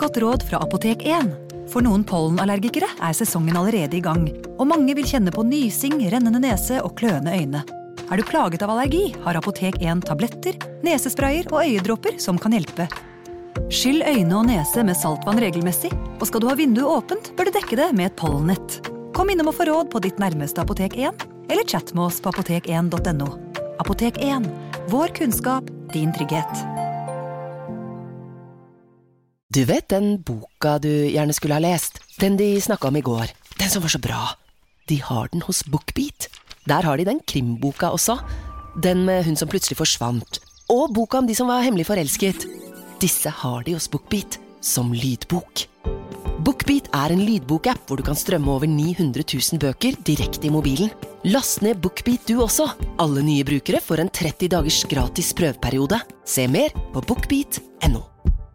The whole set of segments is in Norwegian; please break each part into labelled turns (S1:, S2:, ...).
S1: godt råd fra Apotek 1. For noen pollenallergikere sesongen allerede I gang, og mange vil kjenne på nysing, rennende nese og kløende øyne. Du plaget av allergi, har Apotek 1 tabletter, nesesprayer og øyedråper som kan hjelpe. Skyll øyne og nese med saltvann regelmessig, og skal du ha vinduet åpent, bør du dekke det med et pollennett. Kom innom og få råd på ditt nærmeste Apotek 1, eller chat med oss på apotek1.no. Apotek 1. Vår kunnskap, din trygghet.
S2: Du vet den boka du gjerne skulle ha lest? Den de snakket om I går. Den som var så bra. De har den hos BookBeat. Der har de den krimboka også. Den med hun som plutselig forsvant. Og boka om de som var hemmelig forelsket. Disse har de hos BookBeat som lydbok. BookBeat en lydbok-app hvor du kan strømme over 900 000 bøker direkte I mobilen. Last ned BookBeat du også. Alle nye brukere får en 30 dagers gratis prøveperiode. Se mer på bookbeat.no.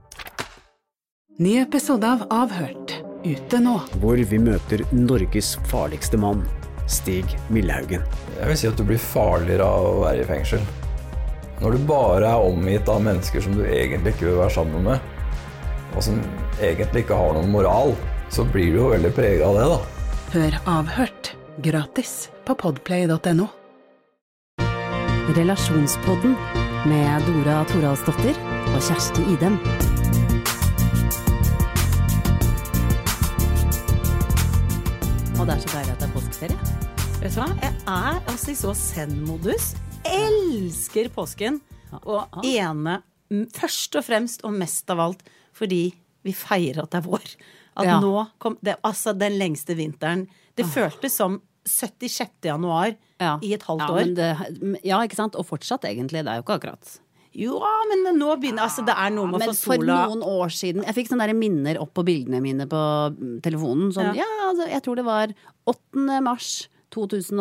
S3: Ny episode av Avhørt, ute nå.
S4: Hvor vi møter Norges farligste mann, Stig Millehaugen.
S5: Jeg vil si at du blir farligere av å være I fengsel. Når du bare omgitt av mennesker som du egentlig ikke vil være sammen med, og som egentlig ikke har noen moral, så blir du jo veldig preget av det da.
S3: Hør Avhørt, gratis på podplay.no.
S6: Relasjonspodden med Dora Thoralsdottir og Kjersti Idem. Og det så deilig at det påskeferie.
S7: Vet du hva? Jeg altså I så zen-modus. Elsker påsken. Og først og fremst og mest av alt fordi vi feirer at det vår. At nå kom det, altså den lengste vinteren. Det føltes som 76. januar I et halvt år.
S6: Men ja, ikke sant? Og fortsatt egentlig, det jo ikke akkurat.
S7: Jo, men nå begynner, altså det noe med å få sola.
S6: Men for noen år siden, jeg fikk sånne der minner opp på bildene mine på telefonen, sånn, altså, jeg tror det var 8. mars 2016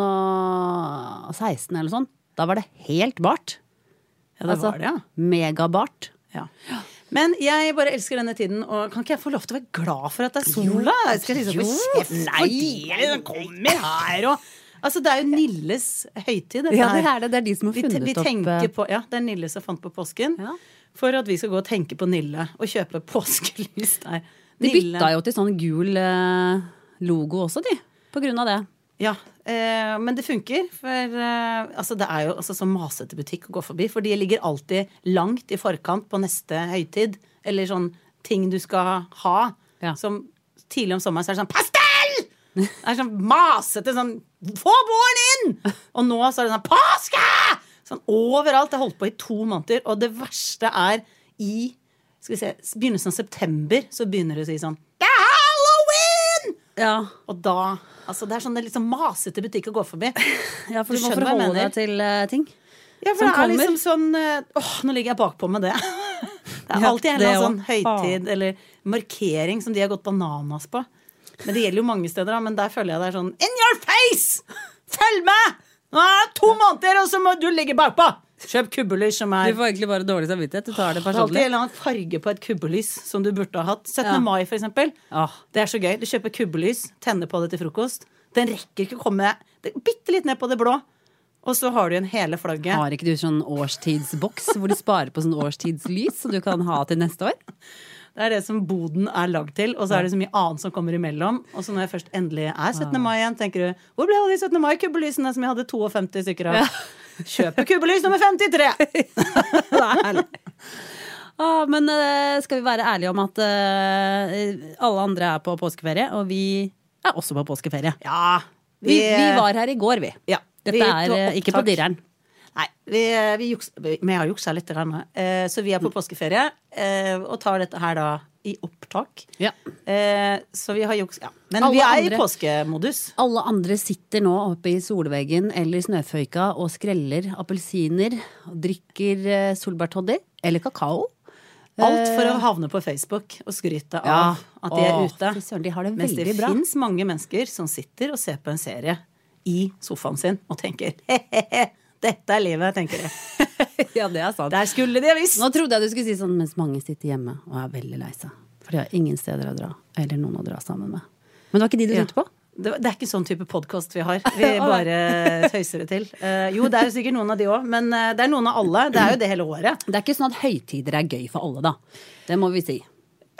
S6: eller sånn. Da var det helt bart.
S7: Ja, det var det,
S6: megabart.
S7: Ja. Men jeg bare elsker denne tiden, og kan ikke jeg få lov til å være glad for at det sola? Jeg skal liksom få kjeft fordi den kommer her, og altså det jo Nilles høytid.
S6: Ja, det det de som har funnet
S7: vi tenker på, ja, det Nille som fant på påsken, for at vi skal gå og tenke på Nille, og kjøpe påskelys der.
S6: De bytta jo til sånn gul logo også, de, på grunn av det.
S7: Ja, men det funker, for altså det jo altså, så masete butikk å gå forbi, for de ligger alltid langt I forkant på neste høytid, eller sånn ting du skal ha, som tidlig om sommeren så det sånn, pastell! Det sånn masete, sånn, få våren inn! Og nå så det sånn, påske! Sånn overalt, det har holdt på I 2 måneder, og det verste I, skal vi se, begynnelsen av september, så begynner det å si sånn, det Halloween!
S6: Ja.
S7: Og da, altså det sånn det liksom masete butikk å gå forbi.
S6: Ja, for du må forholde deg til ting.
S7: Ja, for det liksom sånn, nå ligger jeg bakpå med det. Det alltid en eller annen sånn høytid, eller markering som de har gått bananas på. Men det gjelder jo mange steder da, men der føler jeg det sånn, in your face! Følg med! Nå 2 måneder, og så må du ligge bakpå! Kjøp kubbelys som
S6: Du får egentlig bare dårlig samvittighet, du tar det personlig.
S7: Alltid en eller annen farge på et kubbelys som du burde ha hatt. 17. mai for eksempel. Det så gøy. Du kjøper kubbelys, tenner på det til frokost. Den rekker ikke å komme bitte litt ned på det blå. Og så har du en hele flagget.
S6: Har ikke du sånn årstidsboks hvor du sparer på sånn årstidslys som du kan ha til neste år?
S7: Det det som boden lagd til, og så det så mye annet som kommer imellom. Og så når jeg først endelig 17. mai igjen, tenker du, hvor ble alle de 17. mai-kubbelysene som jeg hadde 52 stykker av? Kjøpe kubbelys nummer 53! Det herlig.
S6: Men skal vi være ærlige om at alle andre på påskeferie, og vi også på påskeferie.
S7: Ja.
S6: Vi var her I går, vi.
S7: Ja.
S6: Dette ikke på dirren.
S7: Nei, vi har jukset litt grann. Så vi på påskeferie, og tar dette her da I opptak.
S6: Ja.
S7: Så vi har juks, ja. Men alle vi I påskemodus.
S6: Alle andre sitter nå oppe I solveggen eller snøføyka og skreller appelsiner, og drikker solbærtoddy eller kakao.
S7: Alt for å havne på Facebook og skryte av at de ute.
S6: De har det
S7: mens det
S6: bra.
S7: Finnes mange mennesker som sitter og ser på en serie I sofaen sin og tenker, dette livet, tenker de.
S6: Ja, det sant.
S7: Der skulle de visst.
S6: Nå trodde jeg du skulle si sånn, mens mange sitter hjemme og veldig lei seg. For de har ingen steder å dra, eller noen å dra sammen med. Men det var ikke de du tenkte på?
S7: Det ikke sånn type podcast vi har. Vi bare tøyser det til. Jo, det jo sikkert noen av de også, men det noen av alle. Det jo det hele året.
S6: Det ikke sånn at høytider gøy for alle, da. Det må vi si.
S7: Ja,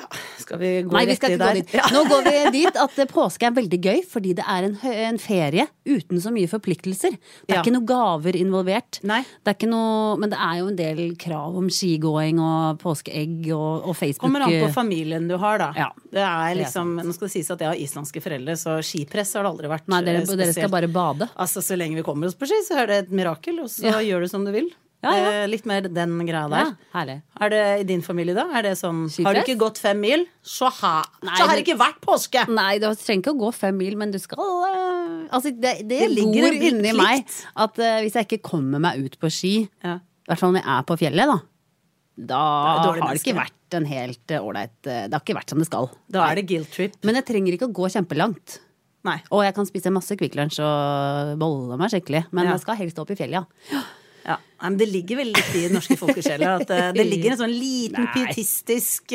S7: Skal vi gå
S6: Nei, vi
S7: rett
S6: skal
S7: i
S6: ikke gå
S7: der?
S6: dit. Nå går vi dit at påske er veldig gøy, fordi det er en ferie uten så mye forpliktelser. Det er
S7: Ja.
S6: ikke noe gaver involvert.
S7: Nei.
S6: Det er ikke noe, men det er jo en del krav om skigåing og påskeegg og Facebook.
S7: Kommer an på familien du har, da.
S6: Ja.
S7: Det er
S6: Det er
S7: liksom, nå skal det sies at jeg har islandske foreldre, så skipress har det aldri vært.
S6: Nei, dere skal
S7: spesielt.
S6: bare bade.
S7: Altså, så lenge vi kommer oss på ski, så er det et mirakel, og så
S6: Ja.
S7: gjør du som du vil.
S6: Ja, ja.
S7: Litt mer den greia der.
S6: Ja, herlig.
S7: Er det i din familie da? Er det sånn,
S6: Skipress?
S7: har du ikke gått 5 mil, så har
S6: Nei,
S7: det
S6: det-
S7: ikke vært påske!
S6: Nei, du trenger ikke å gå 5 mil, men du skal altså, det
S7: Det ligger
S6: bor
S7: en
S6: inni
S7: plikt.
S6: meg at hvis jeg ikke kommer meg ut på ski,
S7: Ja.
S6: i hvert fall når jeg er på fjellet, da
S7: Det er dårlig
S6: har det ikke
S7: menneske.
S6: vært en helt ålreit Det har ikke vært som det skal.
S7: Da er det guilt trip.
S6: Men jeg trenger ikke å gå kjempelangt.
S7: Nei.
S6: Og jeg kan spise masse Kvikk Lunsj og bolle meg skikkelig. Men
S7: Ja.
S6: jeg skal helst opp i fjellet, ja.
S7: Ja. Nei, men det ligger vel litt i den norske folkesjela at det ligger en sånn liten pietistisk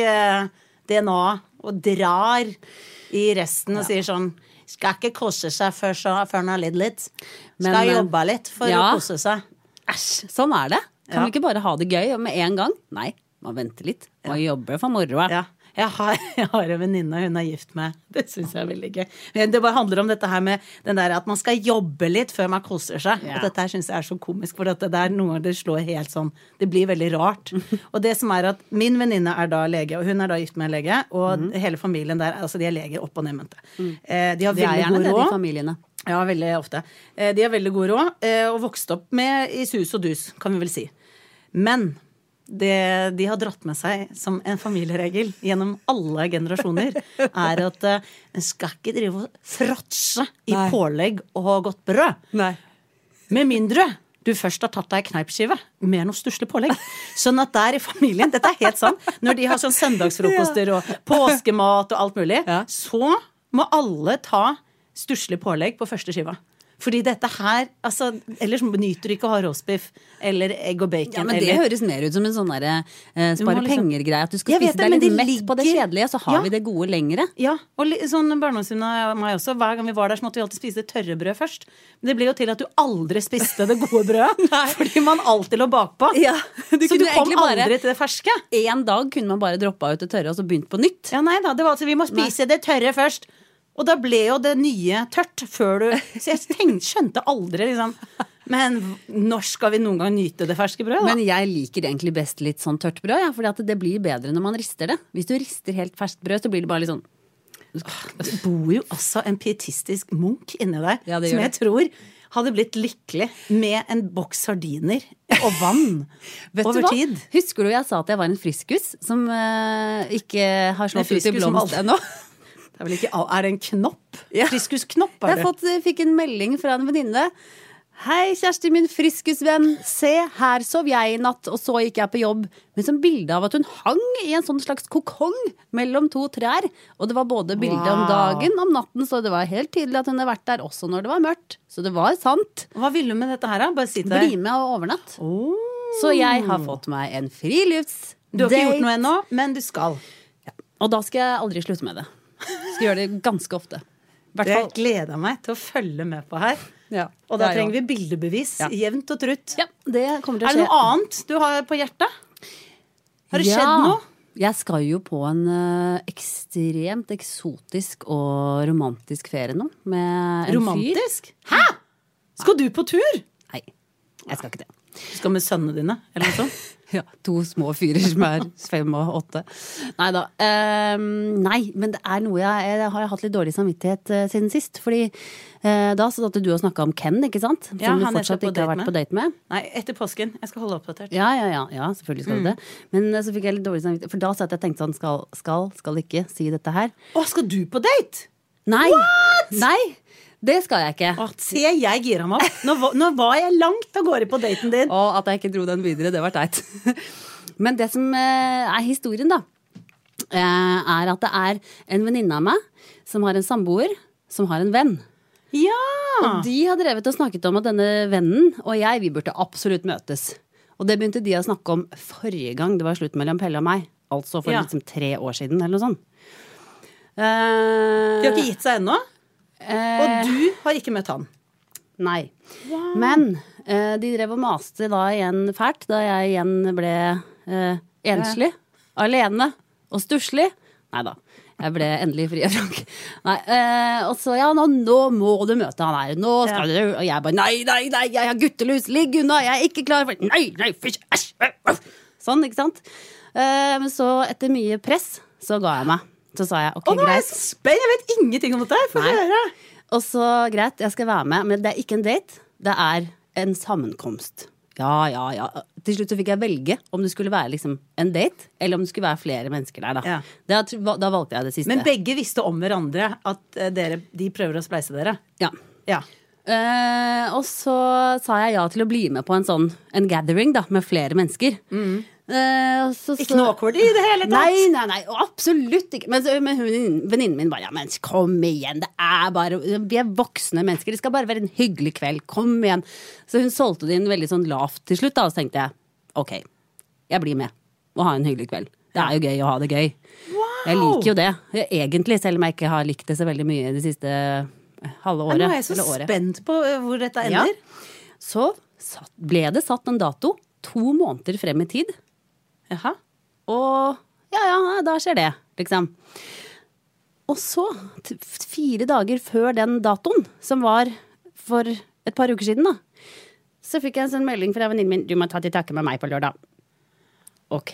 S7: DNA og drar i resten og sier sånn skal ikke kose seg før han har lidd litt. Skal
S6: Men,
S7: jobbe litt for
S6: ja.
S7: å kose seg.
S6: Æsj, sånn er det. Kan
S7: Ja.
S6: vi ikke bare ha det gøy med en gang? Nei, man venter litt. Man jobber for moroa.
S7: Ja. Jeg har en venninne, hun er gift med. Det syns jeg er veldig gøy. Men det bare handler om dette her med den der at man skal jobbe litt før man koser seg.
S6: Ja.
S7: Og dette her syns jeg er så komisk, for det er noe det slår helt sånn. Det blir veldig rart. Og det som er at min venninne er da lege, og hun er da gift med en lege, og hele familien der, altså de er leger opp og nedmente. De har
S6: Det er
S7: veldig
S6: gjerne
S7: god
S6: det, de
S7: råd.
S6: familiene.
S7: Ja, veldig ofte. De har veldig god råd, og vokst opp med i sus og dus, kan vi vel si. Men det de har dratt med seg som en familieregel gjennom alle generasjoner, er at en skal ikke drive og fråtse i
S6: Nei.
S7: pålegg og godt brød.
S6: Nei.
S7: Med mindre du først har tatt deg en kneipskive med noe stusslig pålegg. Sånn at der i familien, dette er helt sant, når de har sånn søndagsfrokoster og påskemat og alt mulig,
S6: Ja.
S7: så må alle ta stusslig pålegg på første skiva. Fordi dette her, altså, ellers nyter du ikke å ha rostbiff eller egg og bacon.
S6: Ja, men det
S7: eller,
S6: høres mer ut som en sånn derre
S7: Du må
S6: spare
S7: liksom-
S6: penger-greie. At du skal
S7: Jeg vet
S6: spise
S7: det,
S6: deg
S7: men
S6: litt
S7: det
S6: mett på det
S7: ligger-
S6: kjedelige, så har
S7: Ja.
S6: vi det gode lengre.
S7: Ja, og sånn barndomsvenninna og meg også. Hver gang vi var der, så måtte vi alltid spise tørre brød først. Men det ble jo til at du aldri spiste det gode brødet. Fordi man alltid lå bakpå.
S6: Ja,
S7: Så du
S6: kunne
S7: kom
S6: egentlig bare-
S7: aldri til det ferske.
S6: En dag kunne man bare droppa ut det tørre og så begynt på nytt.
S7: Ja, nei da, det var altså, vi må spise det tørre først. Og da ble jo det nye tørt før du Så jeg skjønte aldri liksom. Men når skal vi noen gang nyte det ferske brødet, da?
S6: Men jeg liker egentlig best litt sånn tørt brød, ja, fordi at det blir bedre når man rister det. Hvis du rister helt ferskt brød, så blir det bare litt sånn
S7: Det bor jo altså en pietistisk munk inni der,
S6: Ja, det
S7: som
S6: gjør
S7: jeg tror hadde blitt lykkelig med en boks sardiner og vann
S6: Vet
S7: over
S6: du hva?
S7: tid.
S6: Husker du jeg sa at jeg var en friskus som ikke har slått ut i
S7: friskus som
S6: blomst
S7: aldri-
S6: ennå?
S7: Det er vel ikke Er det en knopp?
S6: Ja.
S7: Friskusknopp
S6: Jeg
S7: er det.
S6: fikk en melding fra en venninne. Hei, Kjersti, min friskusvenn. Se, her sov jeg i natt, og så gikk jeg på jobb. Med sånn bilde av at hun hang i en sånn slags kokong mellom to trær. Og det var både bilde om
S7: Wow.
S6: dagen, om natten, så det var helt tydelig at hun hadde vært der også når det var mørkt. Så det var sant.
S7: Hva vil du med dette her, da? Bare si til
S6: Bli
S7: deg.
S6: med og overnatt.
S7: Oh.
S6: Så jeg har fått meg en friluftsdate.
S7: Du har ikke gjort noe ennå, men du skal.
S6: Og da skal jeg aldri slutte med det. Skal gjøre det ganske ofte. Hvert
S7: Det
S6: fall.
S7: gleder jeg meg til å følge med på her.
S6: Ja.
S7: Og da
S6: Ja, ja.
S7: trenger vi bildebevis
S6: Ja.
S7: jevnt og trutt.
S6: Ja, det kommer til å
S7: Er
S6: skje.
S7: det noe annet du har på hjertet? Har det skjedd noe?
S6: Jeg skal jo på en ekstremt eksotisk og romantisk ferie nå. Med en fyr.
S7: Romantisk? Hæ? Skal du på tur?
S6: Nei, jeg skal ikke det.
S7: Du skal med sønnene dine, eller noe sånt?
S6: Ja, 2 små fyrer som er 5 og 8. Neida. Nei, men det er noe jeg har hatt litt dårlig samvittighet siden sist. Fordi da så at du har snakket om Ken, ikke sant? Som
S7: Ja,
S6: du
S7: han jeg skal
S6: fortsatt
S7: på
S6: ikke har
S7: date
S6: vært på date med.
S7: Nei, etter påsken. Jeg skal holde oppdatert.
S6: Ja, selvfølgelig skal du det. Men så fikk jeg litt dårlig samvittighet. For da satt jeg og tenkte sånn, skal ikke si dette her.
S7: Å, skal du på date?
S6: Nei! Nei! Det skal jeg ikke.
S7: Å, se, jeg gira meg opp. Nå var jeg langt av gårde på daten din.
S6: Og at jeg ikke dro den videre, det var teit. Men det som er historien, da, er at det er en venninne av meg som har en samboer som har en venn.
S7: Ja!
S6: Og de har drevet og snakket om at denne vennen og jeg, vi burde absolutt møtes. Og det begynte de å snakke om forrige gang det var slutt mellom Pelle og meg. Altså for
S7: Ja.
S6: liksom 3 år siden, eller noe sånt.
S7: De har ikke gitt seg ennå. Og du har ikke møtt han.
S6: Nei. Men de drev og maste da igjen fælt, da jeg igjen ble enslig, alene og stusslig. Neida, jeg ble endelig fri av Frank. Nei, og så, ja, nå må du møte han her. Nå skal du, og jeg bare, nei, jeg har guttelus, ligg unna, jeg er ikke klar for, nei, fysj, æsj. Sånn, ikke sant? Men så etter mye press, så ga jeg meg. Så sa jeg, ok,
S7: nå er jeg
S6: greit.
S7: spent, jeg vet ingenting om dette her, få høre.
S6: Og så, greit, jeg skal være med, men det er ikke en date, det er en sammenkomst. Ja. Til slutt så fikk jeg velge om det skulle være liksom en date, eller om det skulle være flere mennesker der da.
S7: Ja.
S6: Da valgte jeg det siste.
S7: Men begge visste om hverandre at de prøver å spleise dere.
S6: Ja.
S7: Ja.
S6: Og så sa jeg ja til å bli med på en gathering da, med flere mennesker.
S7: Ikke noe awkward i det hele tatt?
S6: Nei, absolutt ikke. Men venninnen min bare, ja, men kom igjen, vi er voksne mennesker, det skal bare være en hyggelig kveld, kom igjen. Så hun solgte det inn veldig sånn lavt til slutt da, og så tenkte jeg, ok, jeg blir med og ha en hyggelig kveld. Det er jo gøy å ha det gøy. Wow. Jeg liker jo det, egentlig, selv om jeg ikke har likt det så veldig mye det siste halve året.
S7: Nå er jeg så spent på hvor dette ender.
S6: Ja. Så ble det satt en dato 2 måneder frem i tid.
S7: Jaha.
S6: Og ja, da skjer det, liksom. Og så, 4 dager før den datoen, som var for et par uker siden da, så fikk jeg en sånn melding fra venninnen min, du må ta til takke med meg på lørdag. Ok.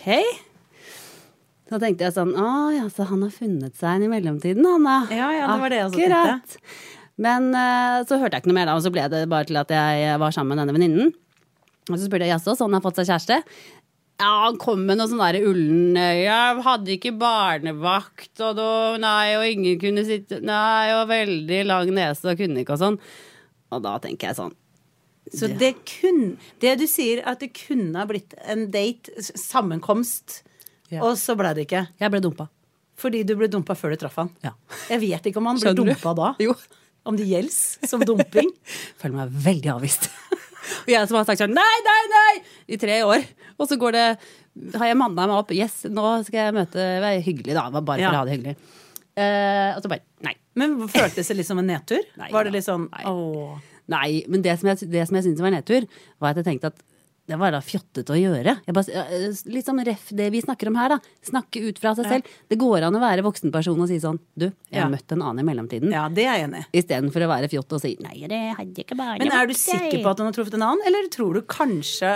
S6: Så tenkte jeg sånn, så han har funnet seg en i mellomtiden, han da.
S7: Ja, det var det jeg også tenkte.
S6: Men så hørte jeg ikke noe mer da, og så ble det bare til at jeg var sammen med denne venninnen. Og så spurte jeg, jaså, sånn har fått seg kjæreste? Ja, han kom med noe sånn der ullen, jeg hadde ikke barnevakt, og ingen kunne sitte, og veldig lang nese, og kunne ikke og sånn. Og da tenker jeg sånn.
S7: Så det du sier, at det kunne ha blitt en date, sammenkomst, og så ble det ikke.
S6: Jeg ble dumpa.
S7: Fordi du ble dumpa før du traff han.
S6: Ja.
S7: Jeg vet ikke om han ble dumpa da.
S6: Jo.
S7: Om det gjelds som dumping.
S6: Føler meg veldig avvist. Og jeg som har sagt sånn, nei, i 3 år. Og så har jeg mannet meg opp, yes, nå skal jeg være hyggelig da, bare for å ha det hyggelig. Og så bare, nei. Men
S7: føltes det litt som en nedtur?
S6: Nei.
S7: Var det litt sånn,
S6: Nei, men det som jeg syntes var en nedtur, var at jeg tenkte at det var da fjottet å gjøre. Litt som det vi snakker om her da. Snakke ut fra seg selv. Det går an å være voksenperson og si sånn, du, jeg har møtt en annen i mellomtiden.
S7: Ja, det er jeg enig.
S6: I stedet for å være fjott og si, nei, det hadde ikke bare.
S7: Men er du sikker på at hun har truffet en annen, eller tror du kanskje?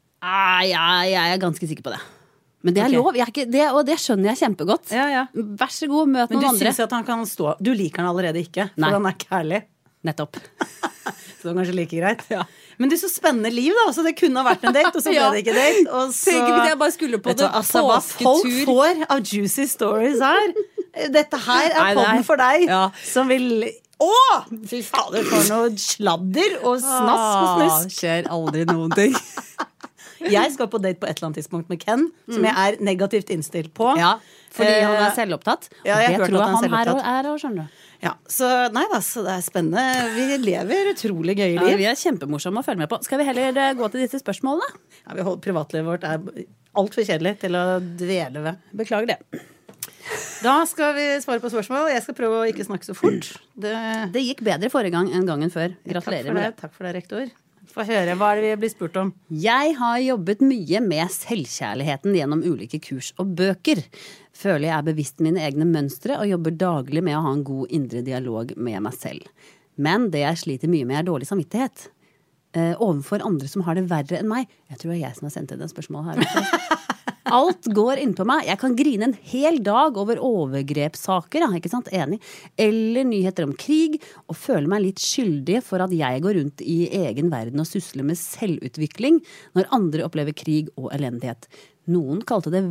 S6: Jeg er ganske sikker på det. Men det er lov, og det skjønner jeg kjempegodt.
S7: Ja.
S6: Vær så god, møt noen andre.
S7: Men du synes at han kan stå, du liker han allerede ikke, for han er kærlig.
S6: Nettopp.
S7: Så det var kanskje like greit. Ja. Men det er så spennende liv da, så det kunne ha vært en date, og så ble det ikke date. Og så,
S6: tenk hvis jeg bare skulle på det påsketur.
S7: Hva folk får av juicy stories her. Dette her er podden for deg, som vil... fy fader, for noe sladder og snass og snusk.
S6: Skjer aldri noen ting.
S7: Jeg skal på date på et eller annet tidspunkt med Ken, som jeg er negativt innstilt på.
S6: Ja, fordi han er selvopptatt.
S7: Ja, jeg
S6: det tror jeg han her
S7: er
S6: også, skjønner du.
S7: Ja, så så det er spennende. Vi lever utrolig gøye liv.
S6: Ja, vi er kjempemorsomme å følge med på. Skal vi heller gå til disse spørsmålene?
S7: Ja, privatlivet vårt er alt for kjedelig til å dvele ved.
S6: Beklager det.
S7: Da skal vi svare på spørsmål. Jeg skal prøve å ikke snakke så fort.
S6: Det gikk bedre forrige gang enn gangen før. Gratulerer med det.
S7: Takk for det, rektor. Få høre, hva er det vi blir spurt om?
S6: Jeg har jobbet mye med selvkjærligheten gjennom ulike kurs og bøker. Føler jeg er bevisst mine egne mønstre og jobber daglig med å ha en god indre dialog med meg selv. Men det jeg sliter mye med er dårlig samvittighet. Overfor andre som har det verre enn meg. Jeg tror det er jeg som har sendt inn det spørsmålet her. Alt går inn på meg. Jeg kan grine en hel dag over overgrepssaker, ikke sant? Enig. Eller nyheter om krig, og føle meg litt skyldig for at jeg går rundt i egen verden og susler med selvutvikling når andre opplever krig og elendighet. Noen kalte det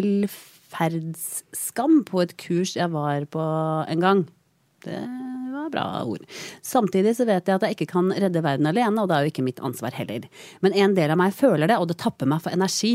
S6: velferdsskam på et kurs jeg var på en gang. Det var bra ord. Samtidig så vet jeg at jeg ikke kan redde verden alene, og det er jo ikke mitt ansvar heller. Men en del av meg føler det, og det tapper meg for energi.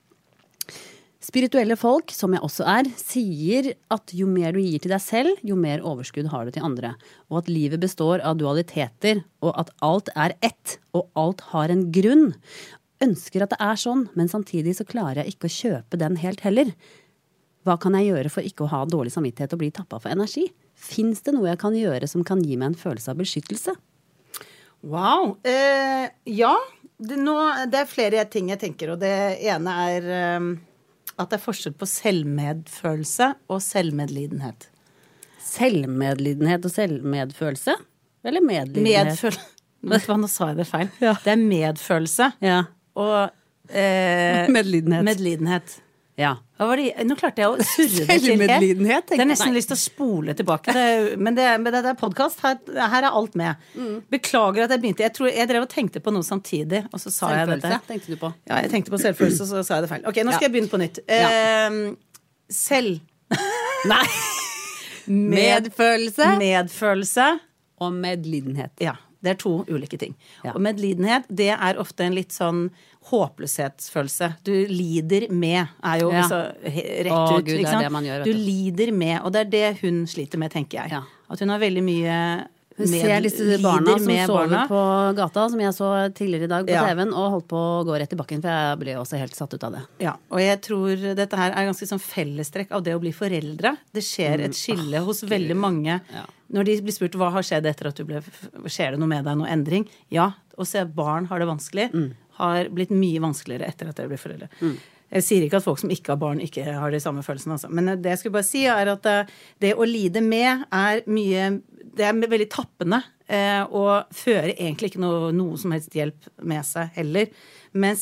S6: Spirituelle folk, som jeg også er, sier at jo mer du gir til deg selv, jo mer overskudd har du til andre. Og at livet består av dualiteter, og at alt er ett, og alt har en grunn. Ønsker at det er sånn, men samtidig så klarer jeg ikke å kjøpe den helt heller. Hva kan jeg gjøre for ikke å ha dårlig samvittighet og bli tappet for energi? Finnes det noe jeg kan gjøre som kan gi meg en følelse av beskyttelse?
S7: Wow. Ja, det er flere ting jeg tenker, og det ene er... at det forskjell på selvmedfølelse og selvmedlidenhet.
S6: Selvmedlidenhet og selvmedfølelse? Eller medlidenhet?
S7: Vet du hva, nå sa jeg det feil. Ja. Det medfølelse og medlidenhet.
S6: Ja.
S7: Nå klarte jeg å surre det til helt. Det nesten lyst til å spole tilbake. Men det er podcast. Her alt med. Beklager at jeg begynte. Jeg drev og tenkte på noe samtidig, og så sa jeg dette.
S6: Tenkte du på?
S7: Ja, jeg tenkte på selvfølelse, og så sa jeg det feil. Ok, nå skal jeg begynne på nytt. Nei. Medfølelse.
S6: Og medlidenhet.
S7: Ja. Det er 2 ulike ting. Ja. Og medlidenhet, det er ofte en litt sånn håpløshetsfølelse. Du lider med, er jo så rett ut.
S6: Gud,
S7: ikke sant?
S6: Det man gjør,
S7: du lider med, og det er det hun sliter med, tenker jeg. Ja. At hun har veldig mye
S6: Hun ser disse barna som sover
S7: barna.
S6: på gata, som jeg så tidligere i dag på TV-en, og holdt på å gå rett i bakken, for jeg ble også helt satt ut av det. Ja, og jeg tror dette her er ganske sånn fellestrekk av det å bli foreldre. Det skjer et skille hos veldig mange. Ja. Når de blir spurt hva har skjedd etter at skjer det noe med deg, noe endring? Ja, å se barn har det vanskelig, har blitt mye vanskeligere etter at de blir foreldre. Jeg sier ikke at folk som ikke har barn ikke har de samme følelsene, altså. Men det jeg skulle bare si er at det å lide med er det er veldig tappende, og fører egentlig ikke noe som helst hjelp med seg heller. Mens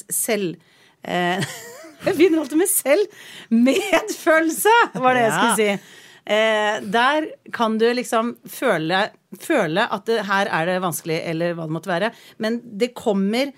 S6: jeg begynner alltid med medfølelse, var det jeg skulle si. Der kan du liksom føle at her er det vanskelig, eller hva det måtte være. Men det kommer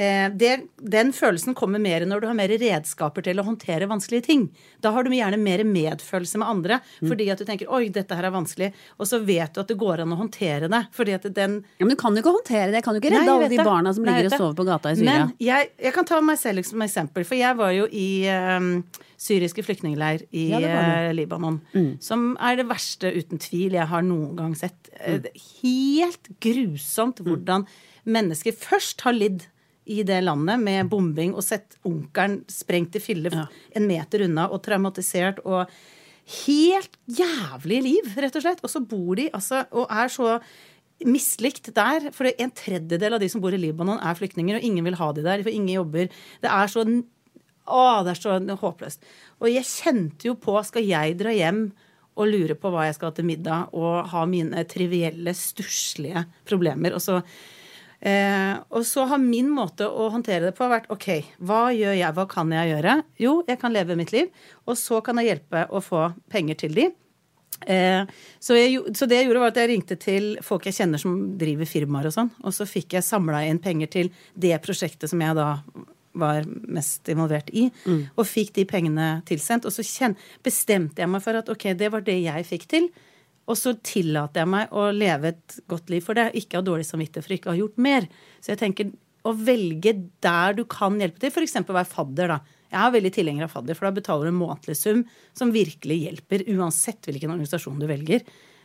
S6: den følelsen kommer mer når du har mer redskaper til å håndtere vanskelige ting. Da har du gjerne mer medfølelse med andre, fordi at du tenker, oi, dette her er vanskelig, og så vet du at det går an å håndtere det, fordi at den... Ja, men du kan jo ikke håndtere det, kan du ikke redde alle de barna som ligger og sover på gata i Syria?
S7: Men jeg kan ta meg selv som eksempel, for jeg var jo i syriske flyktningleir i Libanon, som er det verste uten tvil jeg har noen gang sett. Helt grusomt hvordan mennesker først har lidd i det landet med bombing og sett onkelen sprengt i filler 1 meter unna og traumatisert og helt jævlig liv, rett og slett. Og så bor de og er så mislikt der, for 1/3 av de som bor i Libanon er flyktninger, og ingen vil ha de der, for ingen jobber. Det er så håpløst. Og jeg kjente jo på, skal jeg dra hjem og lure på hva jeg skal ha til middag, og ha mine trivielle, stusslige problemer, og så har min måte å håndtere det på vært, ok, hva gjør jeg, hva kan jeg gjøre? Jo, jeg kan leve mitt liv, og så kan jeg hjelpe å få penger til de. Så det jeg gjorde var at jeg ringte til folk jeg kjenner som driver firmaer og sånn, og så fikk jeg samlet inn penger til det prosjektet som jeg da var mest involvert i, og fikk de pengene tilsendt, og så bestemte jeg meg for at ok, det var det jeg fikk til, og så tillater jeg meg å leve et godt liv for det, ikke ha dårlig samvittighet for ikke å ha gjort mer. Så jeg tenker å velge der du kan hjelpe til, for eksempel å være fadder da. Jeg er veldig tilhenger av fadder, for da betaler du en månedlig sum som virkelig hjelper, uansett hvilken organisasjon du velger.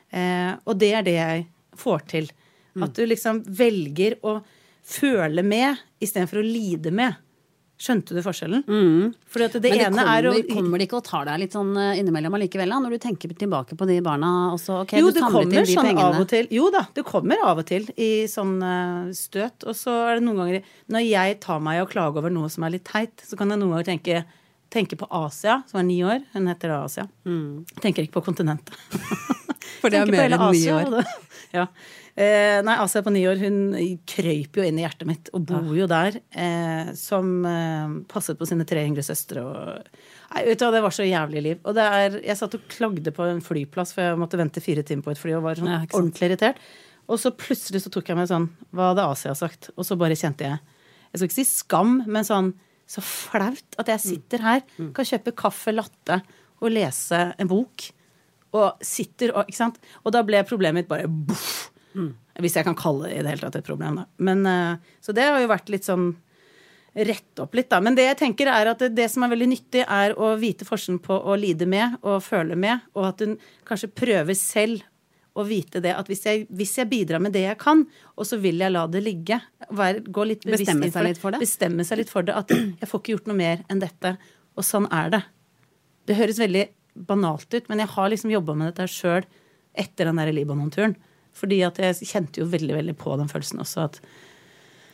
S7: Og det er det jeg får til. At du liksom velger å føle med, i stedet for å lide med. Skjønte du forskjellen? Fordi at det ene er
S6: kommer det ikke og tar deg litt sånn innimellom allikevel da, når du tenker tilbake på de barna og så, ok,
S7: jo,
S6: du samlet inn de
S7: sånn
S6: pengene.
S7: Av og til. Jo da, det kommer av og til i sånn støt, og så er det noen ganger, når jeg tar meg og klager over noe som er litt teit, så kan jeg noen ganger tenke på Asia, som er 9 år, hun heter da Asia. Tenker ikke på kontinentet.
S6: For det er mer enn 9 år.
S7: Ja. Nei, Asia på 9 år, hun krøyp jo inn i hjertet mitt og bor jo der, som passet på sine 3 yngre søstre nei, vet du hva, det var så jævlig liv, og jeg satt og klagde på en flyplass, for jeg måtte vente 4 timer på et fly og var sånn ordentlig irritert, og så plutselig så tok jeg meg sånn, hva hadde Asia sagt, og så bare kjente jeg skal ikke si skam, men sånn så flaut at jeg sitter her, kan kjøpe kaffe, latte og lese en bok og sitter, ikke sant? Og da ble problemet mitt bare boff. Hvis jeg kan kalle det i det hele tatt et problem da. Men, så det har jo vært litt sånn rett opp litt da. Men det jeg tenker er at det som er veldig nyttig er å vite forskjellen på å lide med og føle med, og at du kanskje prøver selv å vite det, at hvis jeg bidrar med det jeg kan, og så vil jeg la det ligge, gå litt bevisst
S6: bestemme seg litt for det,
S7: at jeg får ikke gjort noe mer enn dette, og sånn er det. Det høres veldig banalt ut, men jeg har liksom jobbet med dette selv etter den der Libanon-turen. Fordi at jeg kjente jo veldig, veldig på den følelsen også at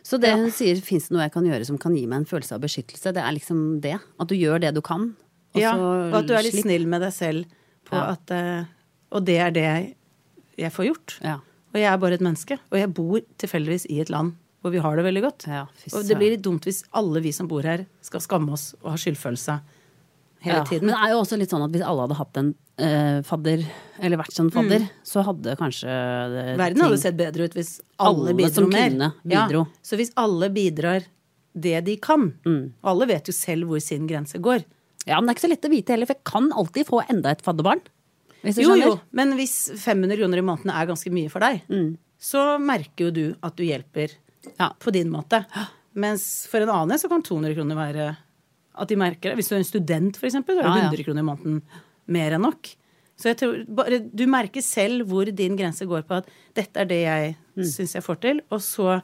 S6: Så det hun sier, finnes det noe jeg kan gjøre som kan gi meg en følelse av beskyttelse? Det liksom det. At du gjør det du kan. Og
S7: og at du litt snill med deg selv på at og det det jeg får gjort. Ja. Og jeg bare et menneske. Og jeg bor tilfeldigvis i et land hvor vi har det veldig godt. Ja, og det blir litt dumt hvis alle vi som bor her skal skamme oss og ha skyldfølelse hele tiden.
S6: Men det jo også litt sånn at hvis alle hadde hatt en fadder, eller vært sånn fadder, så hadde kanskje
S7: verden hadde sett bedre ut hvis alle bidro mer.
S6: Bidro.
S7: Ja, så hvis alle bidrar det de kan, og alle vet jo selv hvor sin grense går.
S6: Ja, men det ikke så lett å vite heller, for jeg kan alltid få enda et fadderbarn.
S7: Jo, men hvis 500 kroner i måneden ganske mye for deg, så merker jo du at du hjelper på din måte. Mens for en annen så kan 200 kroner være at de merker det. Hvis du en student for eksempel, så det 100 kroner i måneden mer enn nok. Så jeg tror bare, du merker selv hvor din grense går på at dette det jeg synes jeg får til, og så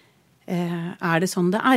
S7: det sånn det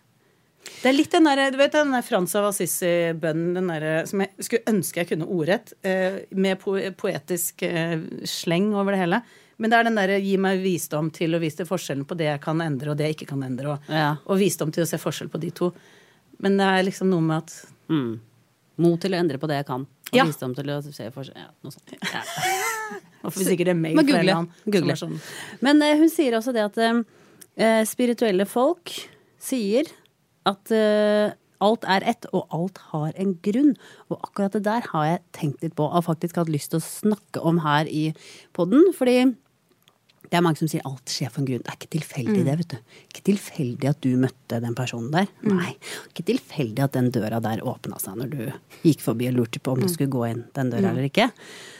S7: Det litt den der, du vet den der Frans av Assisi-bønnen, den der, som jeg skulle ønske jeg kunne ordrett, med poetisk sleng over det hele. Men det den der, gi meg visdom til å vise forskjellen på det jeg kan endre, og det jeg ikke kan endre, og visdom til å se forskjell på de to. Men det liksom noe med at
S6: mot til å endre på det jeg kan, og visdom til å se forskjell. Ja, noe sånt. Ja.
S7: Og for sikkert en mail fra en
S6: Google. Sånn. Men hun sier også det at spirituelle folk sier at alt ett, og alt har en grunn. Og akkurat det der har jeg tenkt litt på, og faktisk hatt lyst til å snakke om her i podden, fordi det mange som sier alt skjer for en grunn. Det ikke tilfeldig det, vet du. Ikke tilfeldig at du møtte den personen der. Nei, ikke tilfeldig at den døra der åpnet seg når du gikk forbi og lurte på om du skulle gå inn den døra eller ikke.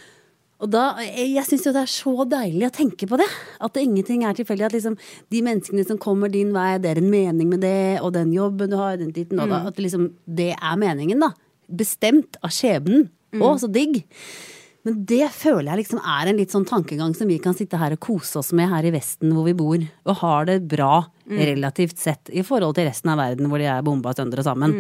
S6: Og da, jeg synes jo det så deilig å tenke på det. At det ingenting tilfeldig. At liksom de menneskene som kommer din vei, det en mening med det, og den jobben du har, den tiden, og da, at liksom, det meningen da. Bestemt av skjebnen. Å, så digg. Men det føler jeg liksom en litt sånn tankegang som vi kan sitte her og kose oss med her i Vesten hvor vi bor, og har det bra relativt sett i forhold til resten av verden hvor de bomba sønder og sammen.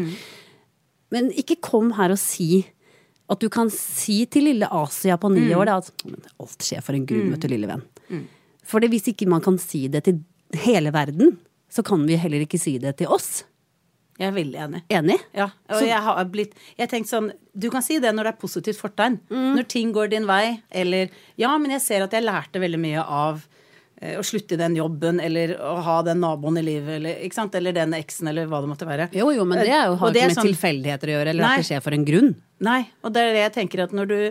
S6: Men ikke kom her og si at du kan si til lille Asia på 9 år da, at alt skjer for en grunn, vet du, lille venn. For hvis ikke man kan si det til hele verden, så kan vi heller ikke si det til oss.
S7: Jeg veldig enig.
S6: Enig?
S7: Ja, og jeg tenkte sånn, du kan si det når det positivt fortegn. Når ting går din vei, eller, men jeg ser at jeg lærte veldig mye av å slutte i den jobben, eller å ha den naboen i livet, eller, ikke sant? Eller den eksen, eller hva det måtte være.
S6: Jo, men det har ikke med sånn, tilfeldigheter å gjøre, eller at det skjer for en grunn.
S7: Nei, og det det jeg tenker at når du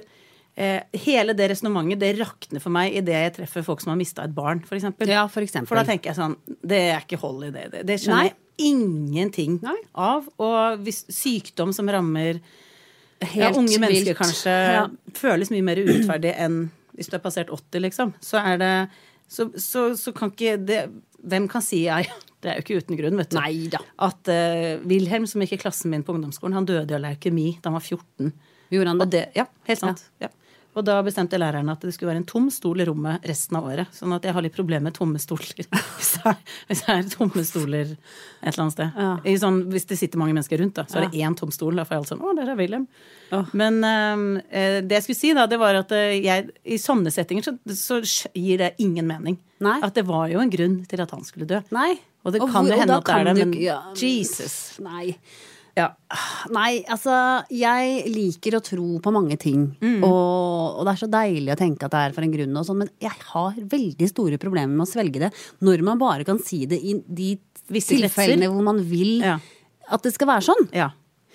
S7: hele det resonemanget, det rakner for meg i det jeg treffer folk som har mistet et barn, for eksempel.
S6: Ja, for eksempel.
S7: For da tenker jeg sånn, det ikke hold i det. Det skjønner jeg ingenting av. Og hvis sykdom som rammer unge mennesker kanskje føles mye mer urettferdig enn hvis du passert 80, liksom. Så det så kan ikke det, hvem kan si det jo ikke uten grunn, vet du.
S6: Neida.
S7: At Wilhelm, som gikk i klassen min på ungdomsskolen, han døde av leukemi da han var 14.
S6: Gjorde han det?
S7: Ja, helt sant. Ja. Og da bestemte læreren at det skulle være en tom stol i rommet resten av året. Sånn at jeg har litt problemer med tomme stoler. Hvis det tomme stoler et eller annet sted. Ja. Sånn, hvis det sitter mange mennesker rundt, da, så det en tom stol. Da får jeg alt sånn, der Wilhelm. Men det jeg skulle si da, det var at i sånne settinger så gir det ingen mening.
S6: Nei.
S7: At det var jo en grunn til at han skulle dø.
S6: Nei.
S7: Og det kan jo hende at det det, men Jesus.
S6: Nei. Ja. Nei, altså jeg liker å tro på mange ting og det så deilig å tenke at det for en grunn og sånn, men jeg har veldig store problemer med å svelge det når man bare kan si det i de tilfellene hvor man vil at det skal være sånn. Ja.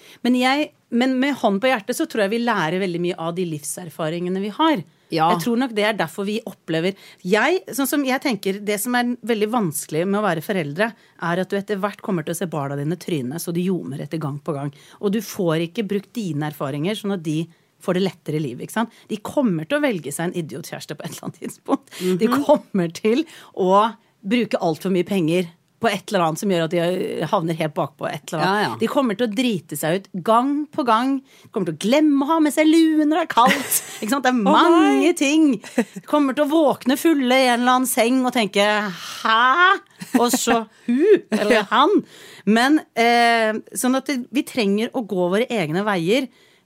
S6: Men med hånd på hjertet så tror jeg vi lærer veldig mye av de livserfaringene vi har. Ja. Jeg tror nok det derfor vi opplever sånn som jeg tenker, det som veldig vanskelig med å være foreldre at du etter hvert kommer til å se barna dine tryne så de ljomer etter gang på gang, og du får ikke brukt dine erfaringer sånn at de får det lettere i livet, ikke sant? De kommer til å velge seg en idiotkjæreste på et eller annet tidspunkt. De kommer til å bruke alt for mye penger på et eller annet som gjør at de havner helt bakpå et eller annet. Ja. De kommer til å drite seg ut gang på gang. De kommer til å glemme å ha med seg luen når det kaldt. Ikke sant? Det mange ting. De kommer til å våkne fulle i en eller annen seng og tenke, hæ? Og så hun, eller han. Men sånn at vi trenger å gå våre egne veier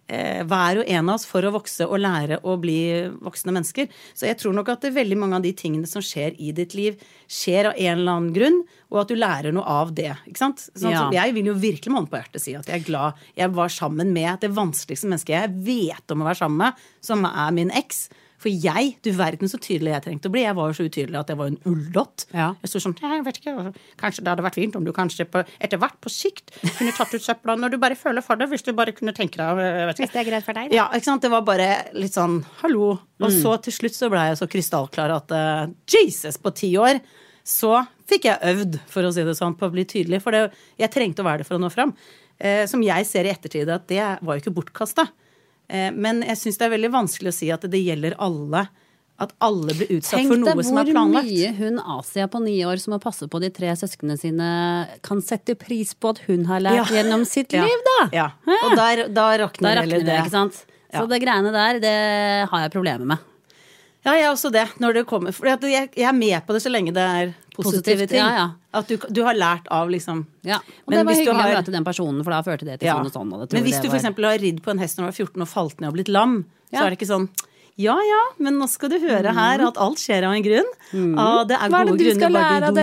S7: hver og en av oss for å vokse og lære å bli voksne mennesker. Så jeg tror nok at det veldig mange av de tingene som skjer i ditt liv, skjer av en eller annen grunn, og at du lærer noe av det, ikke sant? Sånn, så jeg vil jo virkelig med hånd på hjertet si at jeg glad jeg var sammen med det vanskeligste mennesket jeg vet om å være sammen med, som min eks. For du verden så tydelig jeg trengte å bli. Jeg var jo så utydelig at jeg var en ulldott. Jeg stod sånn, jeg vet ikke, kanskje det hadde vært fint om du kanskje etter hvert på sikt kunne tatt ut søpla når du bare føler for det, hvis du bare kunne tenke deg, hvis det greit for deg. Ja, ikke sant? Det var bare litt sånn, hallo. Og så til slutt så ble jeg så krystallklar at Jesus, på 10 år, så fikk jeg øvd, for å si det sånn, på å bli tydelig. For jeg trengte å være det for å nå frem. Som jeg ser i ettertid, at det var jo ikke bortkastet. Men jeg synes det er veldig vanskelig å si at det gjelder alle, at alle blir utsatt for noe som er planlagt.
S6: Tenk deg hvor mye hun Asia på 9 år som må passe på de 3 søskene sine kan sette pris på at hun har lært gjennom sitt liv, da.
S7: Ja, og da rakner det,
S6: ikke sant? Så det greiene der, det har jeg problemer med.
S7: Ja, jeg også det, når det kommer. For jeg er med på det så lenge det er positive ting. At du har lært av liksom. Ja,
S6: og det var hyggelig å møte den personen, for da førte det til sånn og sånn. Og
S7: men hvis du for eksempel har ridd på en hest når du var 14 og falt ned og blitt lam, så er det ikke sånn, men nå skal du høre her at alt skjer av en grunn. Det er gode grunner.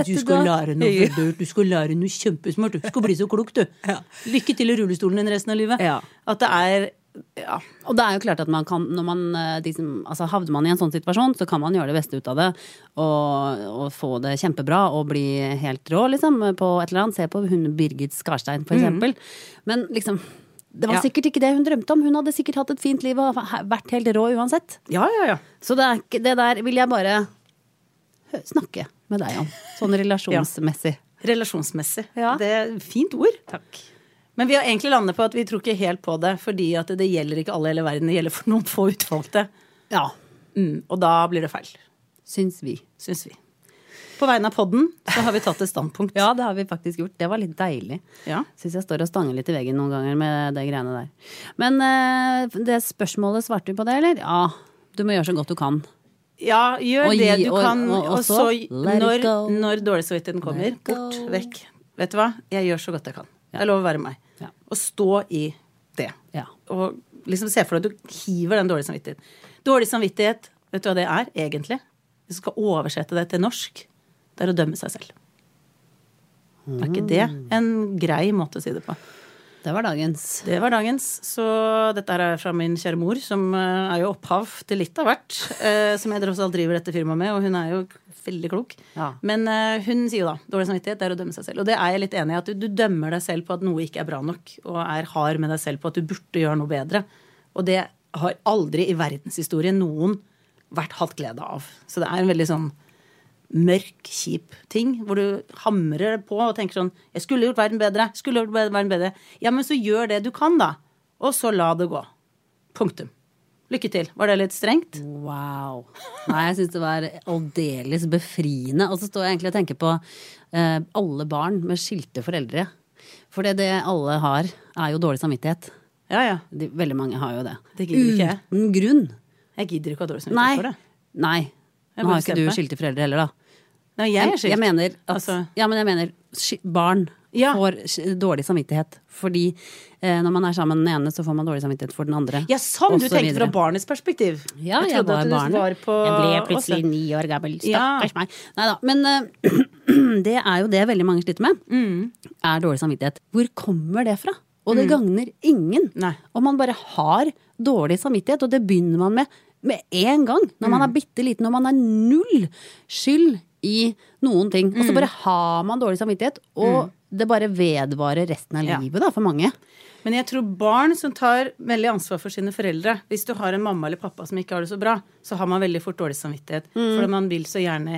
S7: Du skal lære noe kjempesmart. Du skal bli så klok, du. Lykke til i rullestolen din resten av livet. At det er
S6: og det er jo klart at man kan, når man havner man i en sånn situasjon, så kan man gjøre det beste ut av det og få det kjempebra og bli helt rå liksom, på et eller annet. Se på hun Birgit Skarstein for eksempel. Men liksom, det var sikkert ikke det hun drømte om. Hun hadde sikkert hatt et fint liv og vært helt rå uansett. Så det der vil jeg bare snakke med deg om, sånn relasjonsmessig.
S7: Relasjonsmessig, det er et fint ord. Takk. Men vi har egentlig landet på at vi tror ikke helt på det, fordi at det gjelder ikke alle i hele verden, det gjelder for noen få utvalgte. Og da blir det feil.
S6: Syns vi.
S7: På vegne av podden så har vi tatt et standpunkt.
S6: Ja, det har vi faktisk gjort. Det var litt deilig. Synes jeg står og stanger litt i veggen noen ganger med det greiene der. Men det spørsmålet svarte du på det, eller? Ja, du må gjøre så godt du kan.
S7: Ja, gjør det du kan, og så når dårlig samvittigheten kommer, bort, vekk. Vet du hva? Jeg gjør så godt jeg kan. Det er lov å være meg. Og stå i det. Og liksom se for deg at du hiver den dårlige samvittighet. Dårlig samvittighet, vet du hva det er egentlig? Hvis du skal oversette det til norsk, det er å dømme seg selv. Er ikke det en grei måte å si det på?
S6: Det var dagens.
S7: Så dette er fra min kjære mor, som er jo opphav til litt av hvert, som jeg også driver dette firmaet med, og hun er jo veldig klok. Men hun sier jo da, dårlig samvittighet er å dømme seg selv. Og det er jeg litt enig i, at du dømmer deg selv på at noe ikke er bra nok, og er hard med deg selv på at du burde gjøre noe bedre. Og det har aldri i verdenshistorien noen vært hatt glede av. Så det er en veldig sånn mørk, kjip ting, hvor du hamrer på og tenker sånn, jeg skulle gjort verden bedre. Ja, men så gjør det du kan da, og så la det gå. Punktum. Lykke til. Var det litt strengt?
S6: Wow. Nei, jeg synes det var aldeles befriende. Og så står jeg egentlig og tenker på alle barn med skilte foreldre. For det alle har, er jo dårlig samvittighet. Veldig mange har jo det.
S7: Det gidder ikke jeg.
S6: Uten grunn.
S7: Jeg gidder ikke å ha dårlig samvittighet for det.
S6: Nei. Nå har ikke du skilte foreldre heller, da.
S7: Nei, jeg er skilt.
S6: Jeg mener at, men jeg mener barn får dårlig samvittighet. Fordi når man er sammen med den ene, så får man dårlig samvittighet for den andre.
S7: Ja, sånn, du tenkte fra barnets perspektiv.
S6: Ja, jeg var barn. Jeg ble plutselig 9 år gammel. Stakkars meg. Neida, men det er jo det veldig mange sliter med. Er dårlig samvittighet. Hvor kommer det fra? Og det gagner ingen. Og man bare har dårlig samvittighet, og det begynner man med en gang. Når man er bitteliten, når man er null skyld i noen ting. Og så bare har man dårlig samvittighet, og det bare vedvarer resten av livet da, for mange.
S7: Men jeg tror barn som tar veldig ansvar for sine foreldre, hvis du har en mamma eller pappa som ikke har det så bra, så har man veldig fort dårlig samvittighet. For man vil så gjerne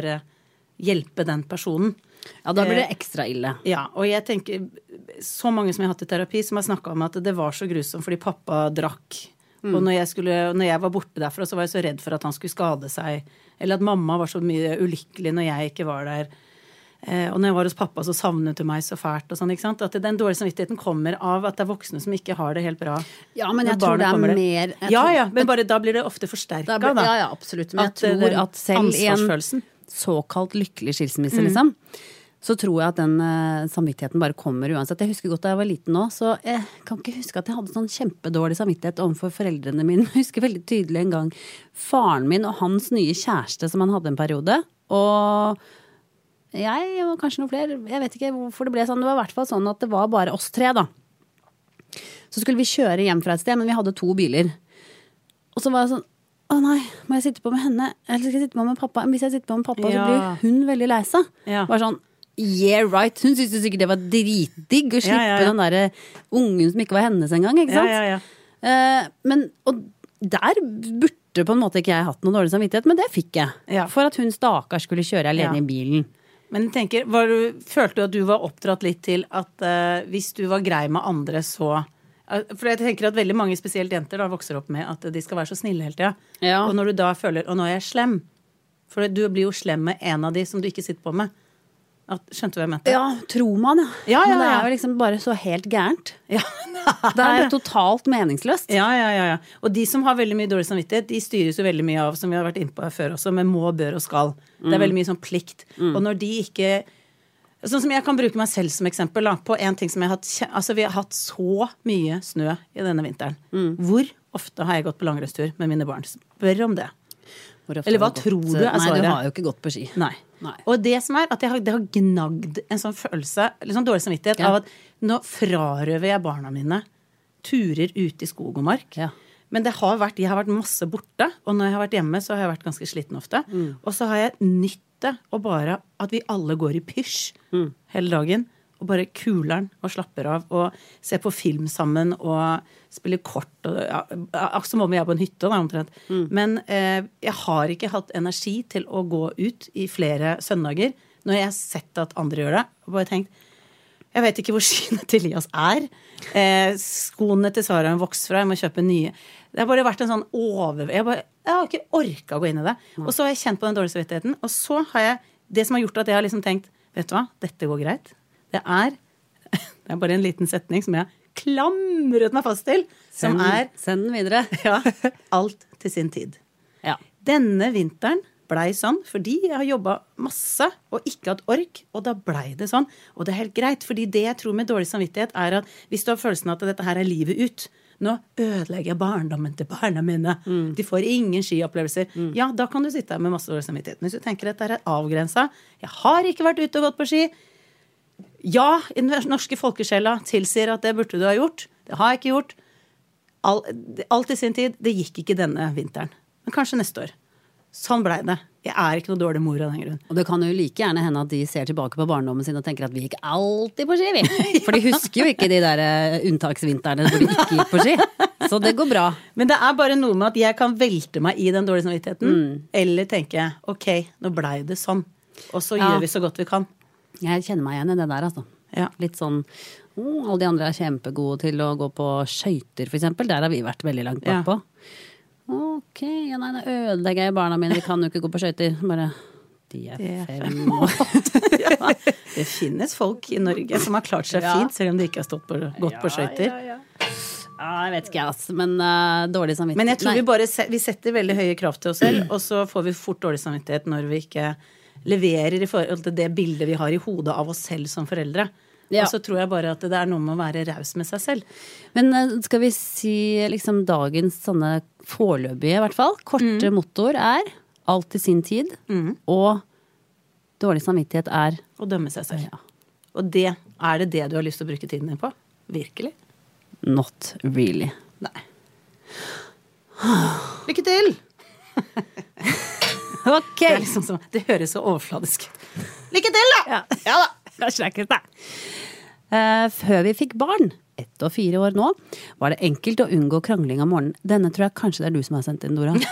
S7: hjelpe den personen.
S6: Ja, da blir det ekstra ille.
S7: Ja, og jeg tenker, så mange som jeg har hatt i terapi, som har snakket om at det var så grusomt fordi pappa drakk. Og når jeg var borte derfra, så var jeg så redd for at han skulle skade seg. Eller at mamma var så mye ulykkelig når jeg ikke var der. Og når jeg var hos pappa, så savnet hun meg så fælt. Og sånn, ikke sant? At den dårlige samvittigheten kommer av at det er voksne som ikke har det helt bra.
S6: Ja, men jeg tror det er mer...
S7: men bare da blir det ofte forsterket.
S6: Ja, absolutt. Men jeg tror at selv i en såkalt lykkelig skilsmisse, liksom, så tror jeg at den samvittigheten bare kommer uansett. Jeg husker godt da jeg var liten nå, så jeg kan ikke huske at jeg hadde sånn kjempedårlig samvittighet overfor foreldrene mine. Jeg husker veldig tydelig en gang faren min og hans nye kjæreste som han hadde en periode, og jeg og kanskje noen flere, jeg vet ikke hvorfor det ble sånn, det var i hvert fall sånn at det var bare oss tre da. Så skulle vi kjøre hjem fra et sted, men vi hadde 2 biler. Og så var jeg sånn, å nei, må jeg sitte på med henne, eller skal jeg sitte på med pappa? Men hvis jeg sitter på med pappa, så blir hun veldig lei seg. Bare sånn, yeah right, hun syntes sikkert det var dritdigg å slippe den der ungen som ikke var hennes en gang, ikke sant? Men, og der burde på en måte ikke jeg hatt noen dårlig samvittighet, men det fikk jeg. For at hun stakkars skulle kjøre alene i bilen.
S7: Men jeg tenker, følte du at du var oppdratt litt til at hvis du var grei med andre, så... For jeg tenker at veldig mange, spesielt jenter, da, vokser opp med at de skal være så snille hele tiden. Og når du da føler, og nå er jeg slem, for du blir jo slem med en av de som du ikke sitter på med. Skjønte du hva jeg mente? Ja, tror man, Men det er jo liksom bare så helt gærent. Det er totalt meningsløst. Ja. Og de som har veldig mye dårlig samvittighet, de styres jo veldig mye av, som vi har vært inne på her før også, med må, bør og skal. Det er veldig mye sånn plikt. Og når de ikke... Sånn som jeg kan bruke meg selv som eksempel da, på en ting som jeg har hatt, altså vi har hatt så mye snø i denne vinteren. Hvor ofte har jeg gått på langrennstur med mine barn? Spør om det. Eller hva tror du er svaret?
S6: Nei, du har jo ikke gått på ski.
S7: Nei. Og det som er, at det har gnagd en sånn følelse, eller sånn dårlig samvittighet, av at nå frarøver jeg barna mine turer ut i skog og mark. Men jeg har vært masse borte, og når jeg har vært hjemme, så har jeg vært ganske sliten ofte. Og så har jeg nytt og bare at vi alle går i pysj hele dagen, og bare kuler'n og slapper av, og ser på film sammen, og spiller kort, og som om jeg er på en hytte da, omtrent. Men jeg har ikke hatt energi til å gå ut i flere søndager, når jeg har sett at andre gjør det, og bare tenkt, jeg vet ikke hvor skiene til Elias er, skoene til Sara har vokst fra, jeg må kjøpe nye. Det har bare vært en sånn jeg har ikke orket å gå inn i det. Og så har jeg kjent på den dårlige samvittigheten, og så har jeg, det som har gjort at jeg har liksom tenkt, vet du hva, dette går greit. Det er bare en liten setning som jeg klamret meg fast til, som
S6: send den videre.
S7: Alt til sin tid. Denne vinteren blei sånn, fordi jeg har jobbet masse og ikke hatt ork, og da blei det sånn. Og det er helt greit, fordi det jeg tror med dårlig samvittighet er at hvis du har følelsen at dette her er livet ut, nå ødelegger jeg barndommen til barna mine. De får ingen skiopplevelser. Ja, da kan du sitte her med masse dårlig samvittighet. Men hvis du tenker at dette er avgrenset, jeg har ikke vært ute og gått på ski. Ja, i den norske folkesjela tilsier at det burde du ha gjort. Det har jeg ikke gjort. Alt i sin tid, det gikk ikke denne vinteren. Men kanskje neste år. Sånn ble det. Jeg er ikke noe dårlig mor av den grunn.
S6: Og det kan jo like gjerne hende at de ser tilbake på barndommen sin og tenker at vi gikk alltid på ski, vi. For de husker jo ikke de der unntaksvinterene hvor de ikke gikk på ski. Så det går bra.
S7: Men det er bare noe med at jeg kan velte meg i den dårlige samvittigheten, eller tenke, ok, nå ble det sånn. Og så gjør vi så godt vi kan.
S6: Jeg kjenner meg igjen i det der, altså. Litt sånn, alle de andre er kjempegode til å gå på skøyter, for eksempel. Der har vi vært veldig langt bak på. Ok, nei, da ødelegger jeg barna mine. Vi kan jo ikke gå på skøyter. Bare, de er 5 år.
S7: Det finnes folk i Norge som har klart seg fint, selv om de ikke har gått på skøyter.
S6: Jeg vet ikke, men dårlig samvittighet.
S7: Men jeg tror vi setter veldig høye krav til oss selv, og så får vi fort dårlig samvittighet når vi ikke leverer i forhold til det bildet vi har i hodet av oss selv som foreldre. Og så tror jeg bare at det er noe med å være raus med seg selv.
S6: Men skal vi si liksom dagens sånne foreløpige i hvert fall, korte mottoer er alt i sin tid, og dårlig samvittighet er
S7: å dømme seg selv. Og det du har lyst til å bruke tiden din på? Virkelig?
S6: Not really.
S7: Nei. Lykke til!
S6: Ok.
S7: Det er liksom sånn, det høres så overfladisk. Lykke til da! Ja da!
S6: Før vi fikk barn, 1 og 4 år nå, var det enkelt å unngå krangling om morgenen. Denne tror jeg kanskje det er du som har sendt inn, Dora.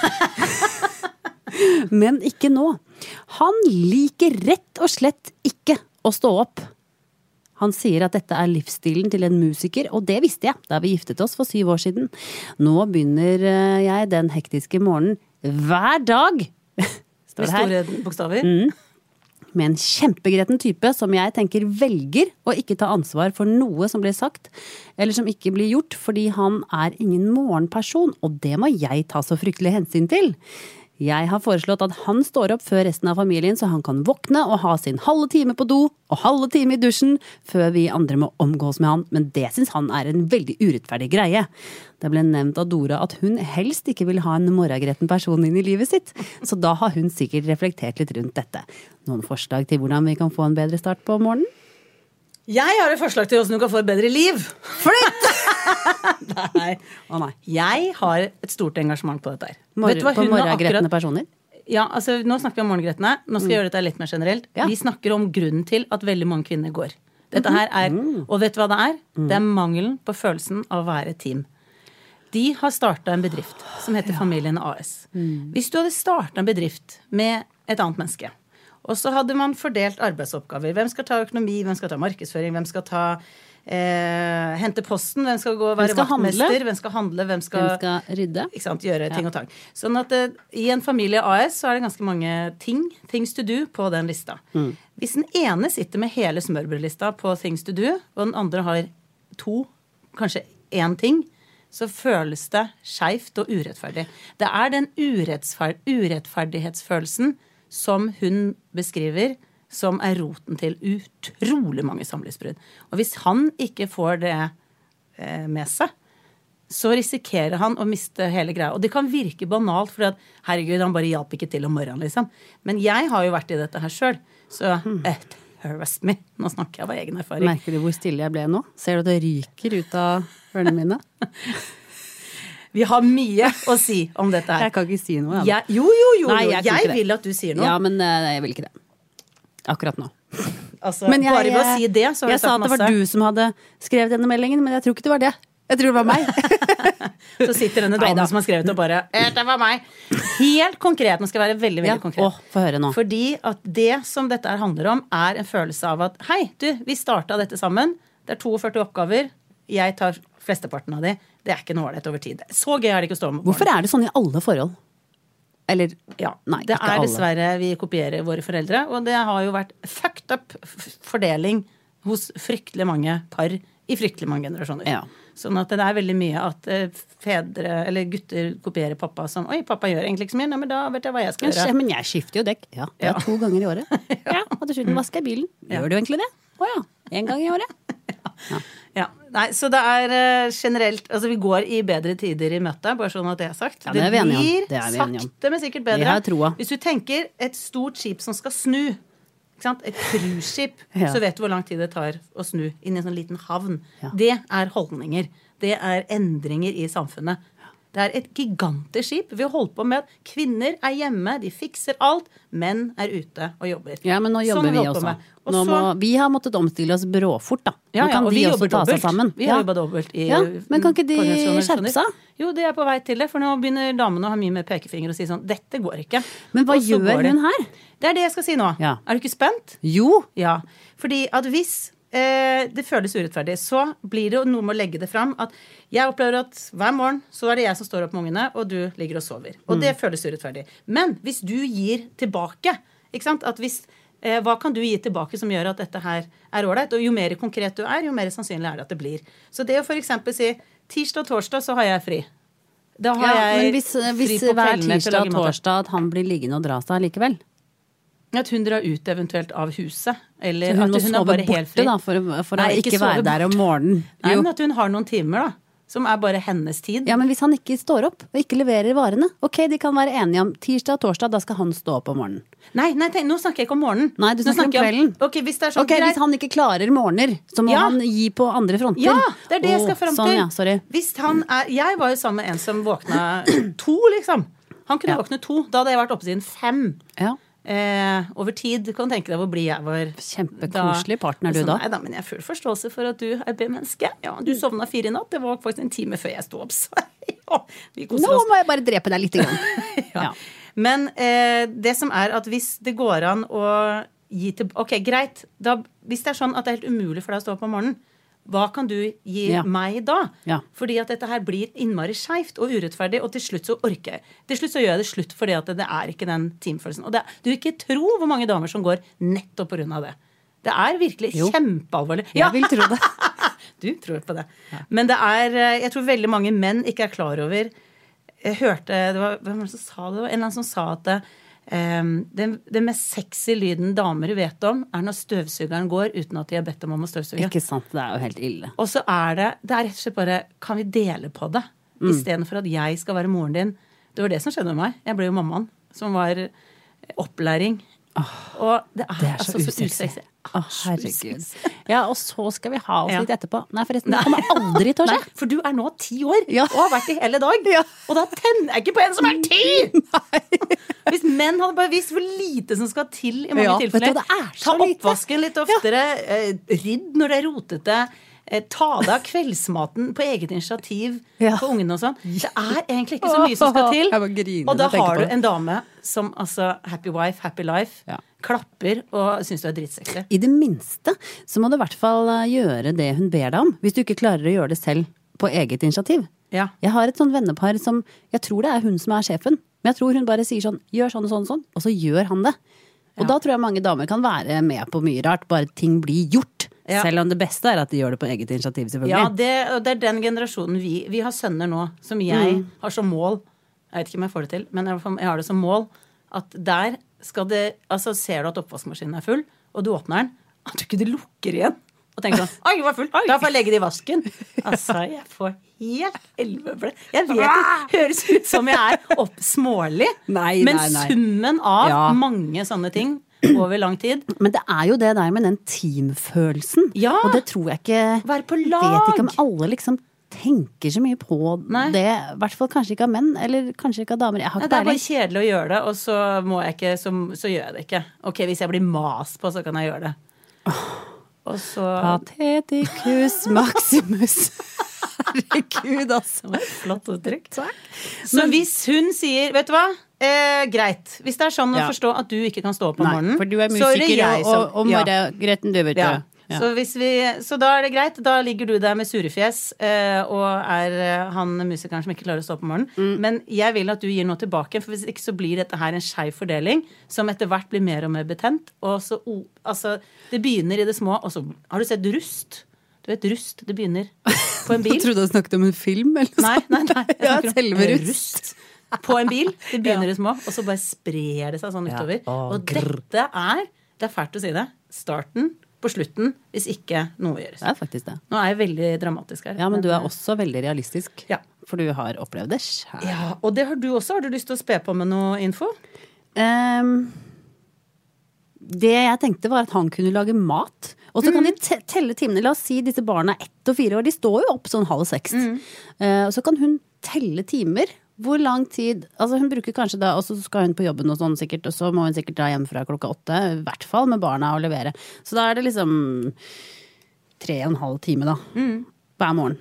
S6: Men ikke nå. Han liker rett og slett ikke å stå opp. Han sier at dette er livsstilen til en musiker, og det visste jeg da vi giftet oss for 7 år siden. Nå begynner jeg den hektiske morgenen hver dag.
S7: Står det her. Med store bokstaver?
S6: Med en kjempegretten type som jeg tenker velger å ikke ta ansvar for noe som blir sagt, eller som ikke blir gjort, fordi han er ingen morgenperson, og det må jeg ta så fryktelig hensyn til. Jeg har foreslått at han står opp før resten av familien, så han kan våkne og ha sin halve time på do og halve time i dusjen, før vi andre må omgås med han, men det synes han er en veldig urettferdig greie. Det ble nevnt av Dora at hun helst ikke vil ha en morgengretten person inn i livet sitt, så da har hun sikkert reflektert litt rundt dette. Noen forslag til hvordan vi kan få en bedre start på morgenen?
S7: Jeg har et forslag til hvordan du kan få et bedre liv.
S6: Flytt!
S7: Nei.
S6: Å nei.
S7: Jeg har et stort engasjement på dette her.
S6: På morgengrettende personer?
S7: Ja, altså nå snakker vi om morgengrettene. Nå skal vi gjøre dette litt mer generelt.
S6: Ja.
S7: Vi snakker om grunnen til at veldig mange kvinner går. Dette her er, og vet du hva det er? Det er mangelen på følelsen av å være team. De har startet en bedrift som heter Familien AS. Hvis du hadde startet en bedrift med et annet menneske, og så hadde man fordelt arbeidsoppgaver. Hvem skal ta økonomi, hvem skal ta markedsføring, hvem skal ta hente posten, hvem skal gå og være vaktmester, hvem skal handle, hvem skal
S6: rydde,
S7: ikke sant, gjøre ting og tang. Sånn at i en familie AS så er det ganske mange things to do på den lista. Hvis den ene sitter med hele smørbrødlista på things to do, og den andre har 2, kanskje 1 ting, så føles det skjevt og urettferdig. Det er den urettferdighetsfølelsen som hun beskriver, som er roten til utrolig mange samlivsbrudd. Og hvis han ikke får det med seg, så risikerer han å miste hele greia. Og det kan virke banalt, for at, herregud, han bare hjalp ikke til om morgenen, liksom. Men jeg har jo vært i dette her selv, så arrest me. Nå snakker jeg av egen erfaring.
S6: Merker du hvor stille jeg ble nå? Ser du at det ryker ut av ørene mine?
S7: Vi har mye å si om dette her.
S6: Jeg kan ikke si noe.
S7: Jo. Nei, jeg vil at du sier noe.
S6: Ja, men jeg vil ikke det. Akkurat nå.
S7: Altså, men bare ved å si det, så har
S6: jeg sa at det var du som hadde skrevet denne meldingen, men jeg tror ikke det var det. Jeg tror det var meg.
S7: Så sitter denne damen som har skrevet og bare, det var meg. Helt konkret, nå skal jeg være veldig, veldig konkret.
S6: Få høre nå.
S7: Fordi at det som dette handler om, er en følelse av at, hei, du, vi startet dette sammen. Det er 42 oppgaver. Jeg tar flesteparten av de. Det er ikke noe ålreit over tid. Så gøy er det ikke å stå med.
S6: Hvorfor er det sånn i alle forhold? Eller,
S7: ja,
S6: nei,
S7: det er dessverre vi kopierer våre foreldre, og det har jo vært fucked up fordeling hos fryktelig mange par i fryktelig mange generasjoner. Ja. Sånn at det er veldig mye at fedre, eller gutter kopierer pappa som, oi, pappa gjør egentlig ikke så mye, nei, men da vet jeg hva jeg skal gjøre.
S6: Men jeg skifter jo dekk. Ja, det er 2 ganger i året. Ja, og til slutt vasker jeg bilen. Gjør du egentlig det? Åja, 1 gang i året.
S7: Ja. Nei, så det er generelt, altså vi går i bedre tider i møte, bare sånn at det er sagt.
S6: Ja, det
S7: blir sakte, men sikkert bedre. Hvis du tenker et stort skip som skal snu, ikke sant? Et cruiseskip, så vet du hvor lang tid det tar å snu inn i en sånn liten havn. Ja. Det er holdninger. Det er endringer i samfunnet. Det er et gigantisk skip. Vi har holdt på med at kvinner er hjemme, de fikser alt, menn er ute og jobber.
S6: Ja, men nå jobber vi også. Vi har måttet omstille oss bråfort, da. Nå kan de også ta seg sammen.
S7: Vi har jobbet dobbelt i
S6: men kan ikke de skjerpe seg?
S7: Jo, det er på vei til det, for nå begynner damene å ha mye mer pekefinger og si sånn, dette går ikke.
S6: Men hva gjør hun her?
S7: Det er det jeg skal si nå. Ja. Er du ikke spent?
S6: Jo.
S7: Ja, fordi at hvis det føles urettferdig, så blir det jo noe med å legge det fram at jeg opplever at hver morgen så er det jeg som står opp med ungene, og du ligger og sover. Og det føles urettferdig. Men hvis du gir tilbake, ikke sant, at hvis hva kan du gi tilbake som gjør at dette her er ålreit? Og jo mer konkret du er, jo mer sannsynlig er det at det blir. Så det å for eksempel si tirsdag og torsdag så har jeg fri. Da har jeg
S6: men hvis hver tirsdag og torsdag at han blir liggende og dra seg likevel?
S7: At hun drar ut eventuelt av huset. Eller
S6: så hun
S7: at hun er bare helt fri.
S6: Da, for å ikke være der om morgenen.
S7: Nei, men at hun har noen timer da, som er bare hennes tid.
S6: Ja, men hvis han ikke står opp og ikke leverer varene, ok, de kan være enige om tirsdag og torsdag, da skal han stå opp om morgenen.
S7: Nei, nå snakker jeg ikke om morgenen.
S6: Nei, du snakker om kvelden.
S7: Ok, hvis det er sånn
S6: hvis han ikke klarer morgener, så må han gi på andre fronter.
S7: Ja, det er det jeg skal frem til.
S6: Sånn, ja, sorry.
S7: Hvis han jeg var jo sammen med en som våkna 2, liksom. Han kunne våkne 2, da hadde jeg vært oppe siden 5. Ja. Over tid kan du tenke deg hvor blid jeg var.
S6: Kjempekoselig partner du da.
S7: Nei da, men jeg har full forståelse for at du er B-menneske. Ja, du sovna 4 i natt. Det var faktisk en time før jeg stod opp. Så vi koser oss.
S6: Nå må jeg bare drepe deg litt igjen.
S7: Ja. Men det som er at hvis det går an å gi til ok, greit da, hvis det er sånn at det er helt umulig for deg å stå opp om morgenen, hva kan du gi meg da? Ja. Fordi at dette her blir innmari skjevt og urettferdig, og til slutt så orker jeg. Til slutt så gjør jeg det slutt fordi at det er ikke den teamfølelsen. Og du vil ikke tro hvor mange damer som går nettopp på grunn av det. Det er virkelig kjempealvorlig.
S6: Ja. Jeg vil tro det.
S7: Du tror på det. Ja. Men det er, jeg tror veldig mange menn ikke er klar over jeg hørte, hvem var det som sa det? Det var en eller annen som sa at det mest sexy lyden damer vet om når støvsugeren går uten at de har bedt dem om å støvsuge.
S6: Ikke sant, det jo helt ille.
S7: Og så det rett og slett bare, kan vi dele på det? I stedet for at jeg skal være moren din. Det var det som skjedde med meg. Jeg ble jo mammaen, som var opplæring. Og det altså så usexy.
S6: Herregud. Ja, og så skal vi ha oss litt etterpå. Nei, forresten, det kommer aldri til å skje.
S7: Nei, for du nå 10 år, og har vært i hele dag. Og da tenner jeg ikke på en som 10! Hvis menn hadde bare visst hvor lite som skal til i mange tilfeller. Ta oppvasken litt oftere, rydd når det rotete, ta deg av kveldsmaten på eget initiativ på ungene og sånn. Det egentlig ikke så mye som skal til. Og da har du en dame som altså happy wife, happy life, klapper og synes du dritsexy.
S6: I det minste så må du i hvert fall gjøre det hun ber deg om, hvis du ikke klarer å gjøre det selv på eget initiativ. Jeg har et sånt vennepar som, jeg tror det hun som sjefen, men jeg tror hun bare sier sånn, gjør sånn og sånn og sånn, og så gjør han det. Og da tror jeg mange damer kan være med på mye rart, bare ting blir gjort. Selv om det beste at de gjør det på eget initiativ, selvfølgelig.
S7: Ja, det den generasjonen vi har sønner nå, som jeg har som mål, jeg vet ikke om jeg får det til, men jeg har det som mål, at der skal det, altså ser du at oppvaskmaskinen full, og du åpner den, at du ikke lukker igjen, og tenker sånn, oi, den var full, da får jeg legge det i vasken. Altså, jeg får helt elveble. Jeg vet det høres ut som jeg smålig, men summen av mange sånne ting, over lang tid.
S6: Men det jo det der med den teamfølelsen. Og det tror jeg ikke,
S7: være på lag.
S6: Vet ikke om alle liksom tenker så mye på det. I hvert fall kanskje ikke av menn, eller kanskje ikke av damer. Jeg har ikke
S7: det bare kjedelig å gjøre det, og så må jeg ikke, så gjør jeg det ikke. Ok, hvis jeg blir mas på, så kan jeg gjøre det. Og så...
S6: Patheticus Maximus. Herregud, altså.
S7: Flott uttrykk. Så hvis hun sier, vet du hva? Greit. Hvis det sånn å forstå at du ikke kan stå opp om morgenen,
S6: for du musiker og morgengretten, du vet det.
S7: Så da det greit. Da ligger du der med surefjes og han musikeren som ikke klarer å stå opp om morgenen. Men jeg vil at du gir noe tilbake, for hvis ikke så blir dette her en skeiv fordeling som etter hvert blir mer og mer betent. Og så, altså, det begynner i det små. Og så, har du sett Rust? Du vet, Rust, det begynner på en bil.
S6: Jeg trodde du snakket om en film, eller sånn.
S7: Nei.
S6: Ja, selve Rust.
S7: På en bil, det begynner i små, og så bare sprer det seg sånn utover. Og dette det fælt å si det, starten på slutten, hvis ikke noe gjøres.
S6: Det faktisk det.
S7: Nå jeg veldig dramatisk her.
S6: Ja, men du også veldig realistisk. Ja. For du har opplevd det selv.
S7: Ja, og det har du også. Har du lyst til å spe på med noe info?
S6: Det jeg tenkte var at han kunne lage mat. Og så kan de telle timene. La oss si disse barna 1 og 4 år, de står jo opp sånn 5:30. Og så kan hun telle timer. Hvor lang tid, altså hun bruker kanskje da, og så skal hun på jobben og sånn sikkert, og så må hun sikkert dra hjem fra 8:00, i hvert fall med barna og levere. Så da det liksom 3,5 time da, hver morgen.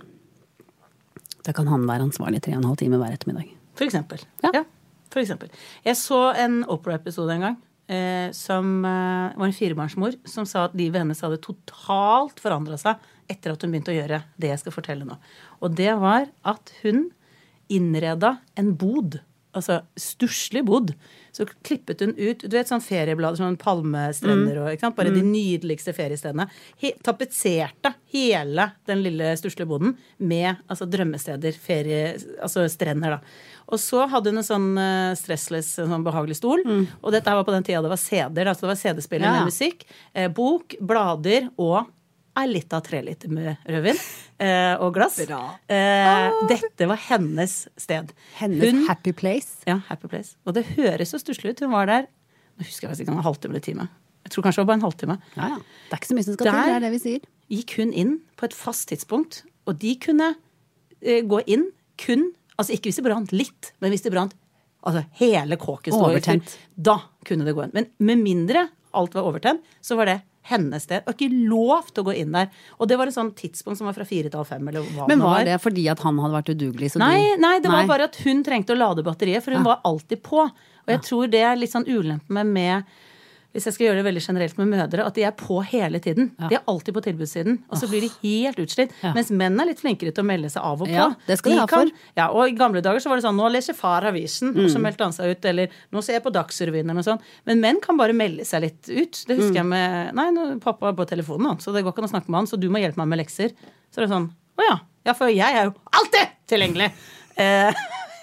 S6: Da kan han være ansvarlig 3,5 time hver ettermiddag.
S7: For eksempel. Ja, for eksempel. Jeg så en Oprah-episode en gang, som var en 4-barnsmor, som sa at livet hennes hadde totalt forandret seg etter at hun begynte å gjøre det jeg skal fortelle nå. Og det var at hun innreda en bod, altså stusslig bod. Så klippet hun ut, du vet sånn ferieblader, sånn palmestrender og, ikke sant? Bare de nydeligste feriestedene. Tapetserte hele den lille stusslige boden med altså drømmesteder, altså strender da. Og så hadde hun en sånn stressless, sånn behagelig stol, og dette var på den tida det var CD-er, altså det var CD-spiller med musikk, bok, blader og litt av 3 liter med rødvin og glass. Dette var hennes sted.
S6: Hennes happy place.
S7: Ja, happy place. Og det høres så stusslig ut. Hun var der, nå husker jeg ikke en halvtime eller time. Jeg tror kanskje det var bare en halvtime.
S6: Ja. Det ikke så mye som skal til, det det vi sier.
S7: Gikk hun inn på et fast tidspunkt, og de kunne gå inn kun, altså ikke hvis det brant litt, men hvis det brant altså hele kåken stod overtent. Da kunne det gå inn. Men med mindre alt var overtent, så var det hennes sted, og ikke lov til å gå inn der. Og det var en sånn tidspunkt som var fra 4 til 5, eller hva.
S6: Men var det fordi at han hadde vært udugelig? Så
S7: nei, det var bare at hun trengte å lade batteriet, for hun var alltid på. Og jeg tror det litt sånn ulempe med, hvis jeg skal gjøre det veldig generelt med mødre, at de på hele tiden. De alltid på tilbudssiden, og så blir de helt utslitt. Mens menn litt flinkere til å melde seg av og på.
S6: Ja, det skal de ha for.
S7: Ja, og i gamle dager så var det sånn, nå leser far avisen, og så meldte han seg ut, eller nå ser jeg på Dagsrevyen, eller noe sånt. Men menn kan bare melde seg litt ut. Det husker jeg med, nei, pappa på telefonen, så det går ikke an å snakke med han, så du må hjelpe meg med lekser. Så det sånn, åja, for jeg jo alltid tilgjengelig.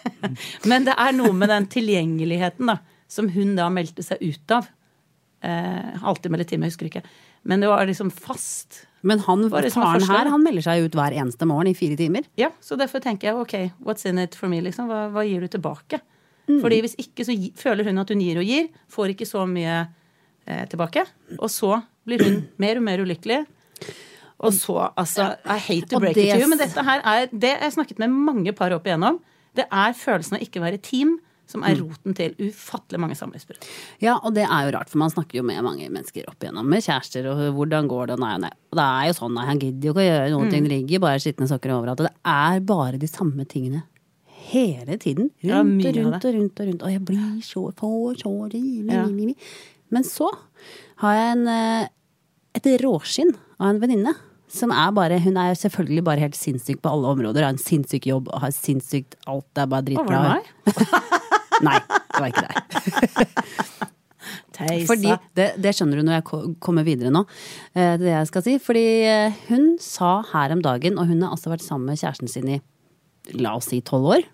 S7: Men det noe med den tilgjengeligheten da, som hun da meldte seg ut av. Halvtime eller time, jeg husker ikke. Men det var liksom fast.
S6: Men han,
S7: liksom
S6: faren her, han melder seg ut hver eneste morgen i 4 timer.
S7: Ja, så derfor tenker jeg, ok, what's in it for me, liksom? Hva gir du tilbake? Fordi hvis ikke, så føler hun at hun gir og gir, får ikke så mye tilbake, og så blir hun mer og mer ulykkelig. Og så, altså, I hate to break it to you, men dette her det jeg snakket med mange par opp igjennom, det følelsen av ikke være team, som roten til ufattelig mange samlivsbrudd.
S6: Ja, og det jo rart, for man snakker jo med mange mennesker opp igjennom, med kjærester, og hvordan går det, og nei. Og det jo sånn, han gidder jo ikke å gjøre noen ting, det ligger bare skittende sokker overalt, og det bare de samme tingene hele tiden, rundt, og jeg blir så Men så har jeg et råskinn av en venninne, som bare, hun selvfølgelig bare helt sinnssyk på alle områder, har en sinnssyk jobb, og har sinnssykt alt, det bare dritbra.
S7: Var det meg?
S6: Nei, det var ikke deg. Fordi, det skjønner du når jeg kommer videre nå, det jeg skal si, fordi hun sa her om dagen, og hun har altså vært sammen med kjæresten sin i, la oss si 12 år.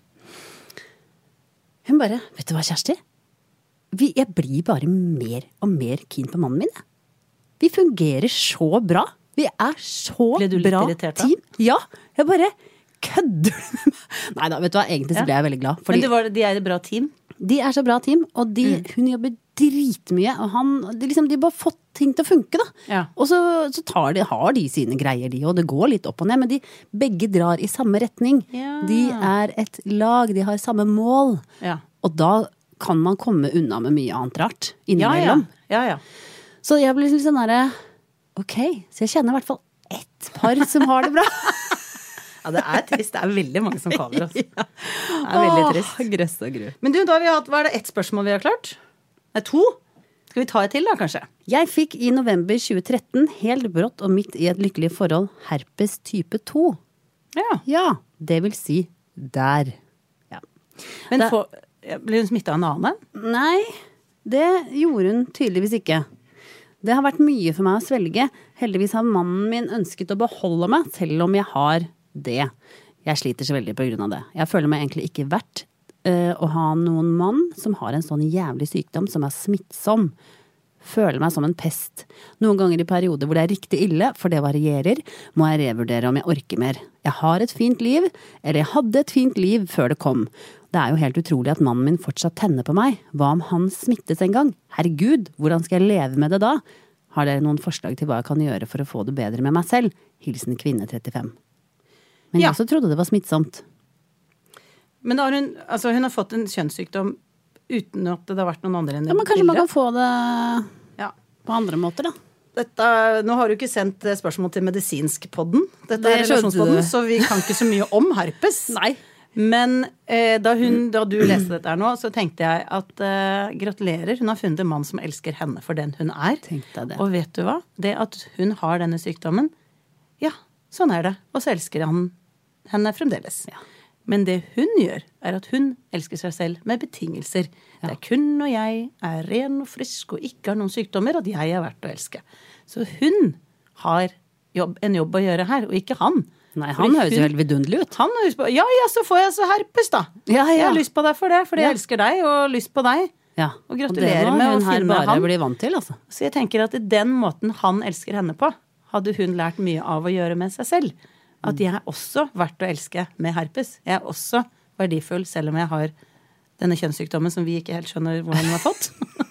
S6: Hun bare, vet du hva, Kjersti? Jeg blir bare mer og mer keen på mannen min. Vi fungerer så bra. Vi så bra team. Ja, jeg bare kødder du med meg? Neida, vet du hva, egentlig så ble jeg veldig glad. Fordi,
S7: men de et bra team?
S6: De så bra team, og hun jobber dritmye, og de bare fått ting til å funke da.
S7: Ja.
S6: Og så har de sine greier, og det går litt opp og ned, men de begge drar i samme retning. Ja. De et lag, de har samme mål. Ja. Og da kan man komme unna med mye annet rart innimellom.
S7: Ja.
S6: Så jeg blir sånn der, ok, så jeg kjenner i hvert fall ett par som har det bra.
S7: Ja, det trist. Det veldig mange som kaller oss. Det veldig trist.
S6: Grøss og gru.
S7: Men du, da har vi hatt, hva det ett spørsmål vi har klart? 2? Skal vi ta et til da, kanskje?
S6: Jeg fikk i november 2013, helt brått og midt i et lykkelig forhold, herpes type 2. Ja, det vil si der. Ja.
S7: Men ble hun smittet av en annen?
S6: Nei, det gjorde hun tydeligvis ikke. Det har vært mye for meg å svelge. Heldigvis har mannen min ønsket å beholde meg, selv om jeg har det. Jeg sliter så veldig på grunn av det. Jeg føler meg egentlig ikke verdt å ha noen mann som har en sånn jævlig sykdom som smittsom. Føler meg som en pest. Noen ganger i perioder hvor det riktig ille, for det varierer, må jeg revurdere om jeg orker mer. Jeg har et fint liv, eller jeg hadde et fint liv før det kom. Det jo helt utrolig at mannen min fortsatt tenner på meg. Hva om han smittes en gang? Herregud, hvordan skal jeg leve med det da? Har dere noen forslag til hva jeg kan gjøre for å få det bedre med meg selv? Hilsen kvinne 35. Men jeg også trodde det var smittsomt.
S7: Men da hun har fått en kjønnssykdom uten at det har vært noen andre enn det.
S6: Ja, men kanskje man kan få det på andre måter da.
S7: Nå har du ikke sendt spørsmål til medisinsk-podden. Dette relasjonspodden, så vi kan ikke så mye om herpes.
S6: Nei.
S7: Men da du leste dette her nå, så tenkte jeg at gratulerer, hun har funnet en mann som elsker henne for den hun
S6: Tenkte jeg det.
S7: Og vet du hva? Det at hun har denne sykdommen, ja, sånn det. Og så elsker han henne fremdeles. Ja. Men det hun gjør, at hun elsker seg selv med betingelser. Ja. Det kun når jeg ren og frisk og ikke har noen sykdommer, at jeg verdt å elske. Så hun har en jobb å gjøre her, og ikke han.
S6: Nei, han høres jo helt vidundelig ut.
S7: Han høres på, ja, så får jeg så herpes da.
S6: Ja.
S7: Jeg har lyst på deg for det, fordi jeg elsker deg og lyst på deg.
S6: Ja,
S7: og gratulerer med å finne han. Og det må hun her bare
S6: bli vant til, altså.
S7: Så jeg tenker at den måten han elsker henne på, hadde hun lært mye av å gjøre med seg selv. At jeg også verdt å elske med herpes. Jeg også verdifull, selv om jeg har denne kjønnssykdommen som vi ikke helt skjønner hvordan hun har fått.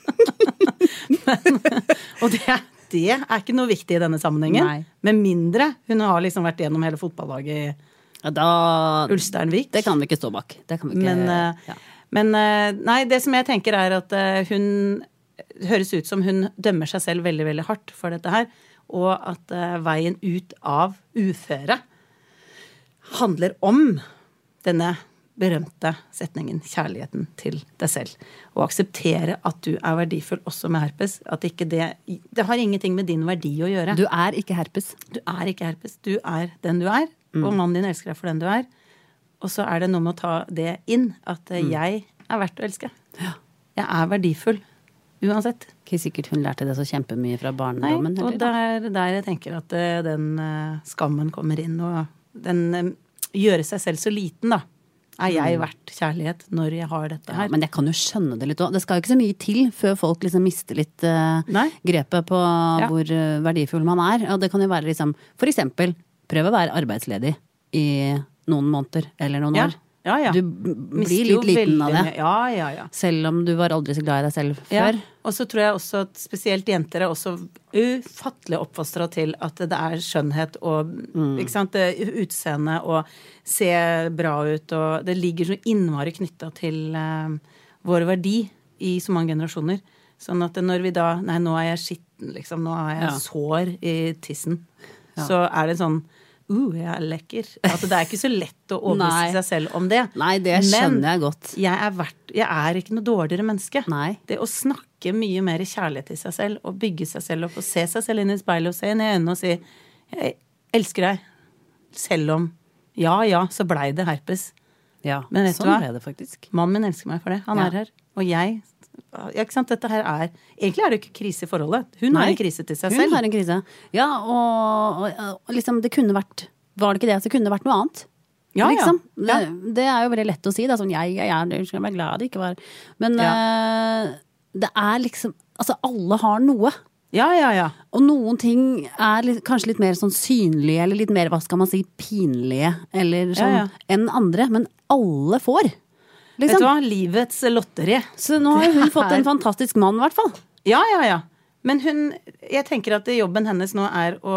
S7: Og det ikke noe viktig i denne sammenhengen. Nei. Med mindre hun har liksom vært gjennom hele fotballaget i Ulsteinvik.
S6: Det kan vi ikke stå bak. Det kan vi ikke,
S7: men nei, det som jeg tenker at hun høres ut som hun dømmer seg selv veldig, veldig hardt for dette her, og at veien ut av uføre handler om denne berømte setningen, kjærligheten til deg selv. Og akseptere at du verdifull også med herpes. At ikke det har ingenting med din verdi å gjøre.
S6: Du ikke herpes.
S7: Du ikke herpes. Du den du og mannen din elsker deg for den du Og så det noe med å ta det inn, at jeg verdt å elske.
S6: Ja.
S7: Jeg verdifull, uansett.
S6: Ikke sikkert hun lærte det så kjempemye fra barndommen.
S7: Nei, og der jeg tenker at den skammen kommer inn, og den gjøre seg selv så liten da. jeg verdt kjærlighet når jeg har dette her?
S6: Men jeg kan jo skjønne det litt også. Det skal jo ikke så mye til før folk liksom mister litt grepet på hvor verdifull man er. Og det kan jo være liksom, for eksempel, prøv å være arbeidsledig i noen måneder eller noen år. Du blir litt liten av det.
S7: Ja.
S6: Selv om du var aldri så glad i deg selv før.
S7: Og så tror jeg også at spesielt jenter er også ufattelig oppfostret til at det er skjønnhet og ikke sant, utseende og se bra ut, og det ligger så innmari knyttet til vår verdi i så mange generasjoner. Sånn at når vi da, nå er jeg skitten, liksom, nå er jeg sår i tissen, så er det sånn, jeg er lekker. At det er ikke så lett å overbevise seg selv om det.
S6: Nei, det skjønner jeg godt.
S7: Jeg er ikke noe dårligere menneske.
S6: Nei.
S7: Det å snakke mye mer kjærlighet til seg selv, og bygge seg selv opp, og se seg selv inn i speilet, og se inn i øynene og si, jeg elsker deg, selv om, så blei det herpes.
S6: Ja,
S7: men vet
S6: sånn
S7: du hva?
S6: ble det faktisk.
S7: Mannen min elsker meg for det. Han er her. Og jeg, ikke sant, dette her egentlig er det ikke krise i forholdet. Hun har en krise til seg selv.
S6: Hun har en krise. Ja, og liksom, det kunne vært, var det ikke det, så kunne det vært noe annet.
S7: Ja,
S6: liksom. Det er jo veldig lett å si, det er sånn, det skal jeg være glad det ikke var. Men det er liksom, altså alle har noe.
S7: Ja.
S6: Og noen ting er kanskje litt mer sånn synlige, eller litt mer, hva skal man si, pinlige, eller sånn, enn andre, men alle får. Liksom.
S7: Vet du hva? Livets lotteri.
S6: Så nå har hun fått en fantastisk mann, i hvert fall.
S7: Ja. Men jeg tenker at jobben hennes nå er å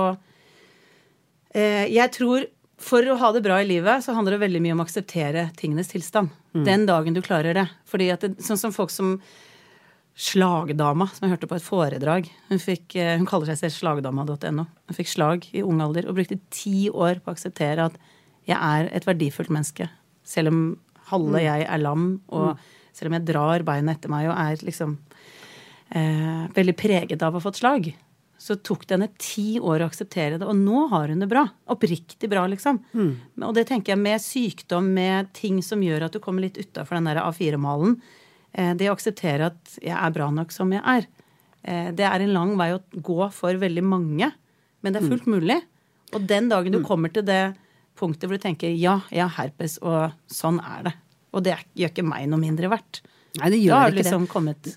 S7: jeg tror, for å ha det bra i livet, så handler det veldig mye om å akseptere tingenes tilstand. Den dagen du klarer det. Fordi at sånn som folk som slagdama, som jeg hørte på et foredrag. Hun kaller seg selv slagdama.no. Hun fikk slag i ung alder, og brukte 10 år på å akseptere at jeg er et verdifullt menneske. Selv om halve jeg er lam, og selv om jeg drar beina etter meg, og er liksom veldig preget av å ha fått slag, så tok det henne 10 år å akseptere det, og nå har hun det bra. Oppriktig bra, liksom. Og det tenker jeg med sykdom, med ting som gjør at du kommer litt utenfor den der A4-malen, det å akseptere at jeg er bra nok som jeg er. Det er en lang vei å gå for veldig mange, men det er fullt mulig. Og den dagen du kommer til det punktet hvor du tenker, jeg har herpes, og sånn er det. Og det gjør ikke meg noe mindre verdt.
S6: Nei, det gjør
S7: da har
S6: ikke
S7: liksom
S6: det.
S7: Kommet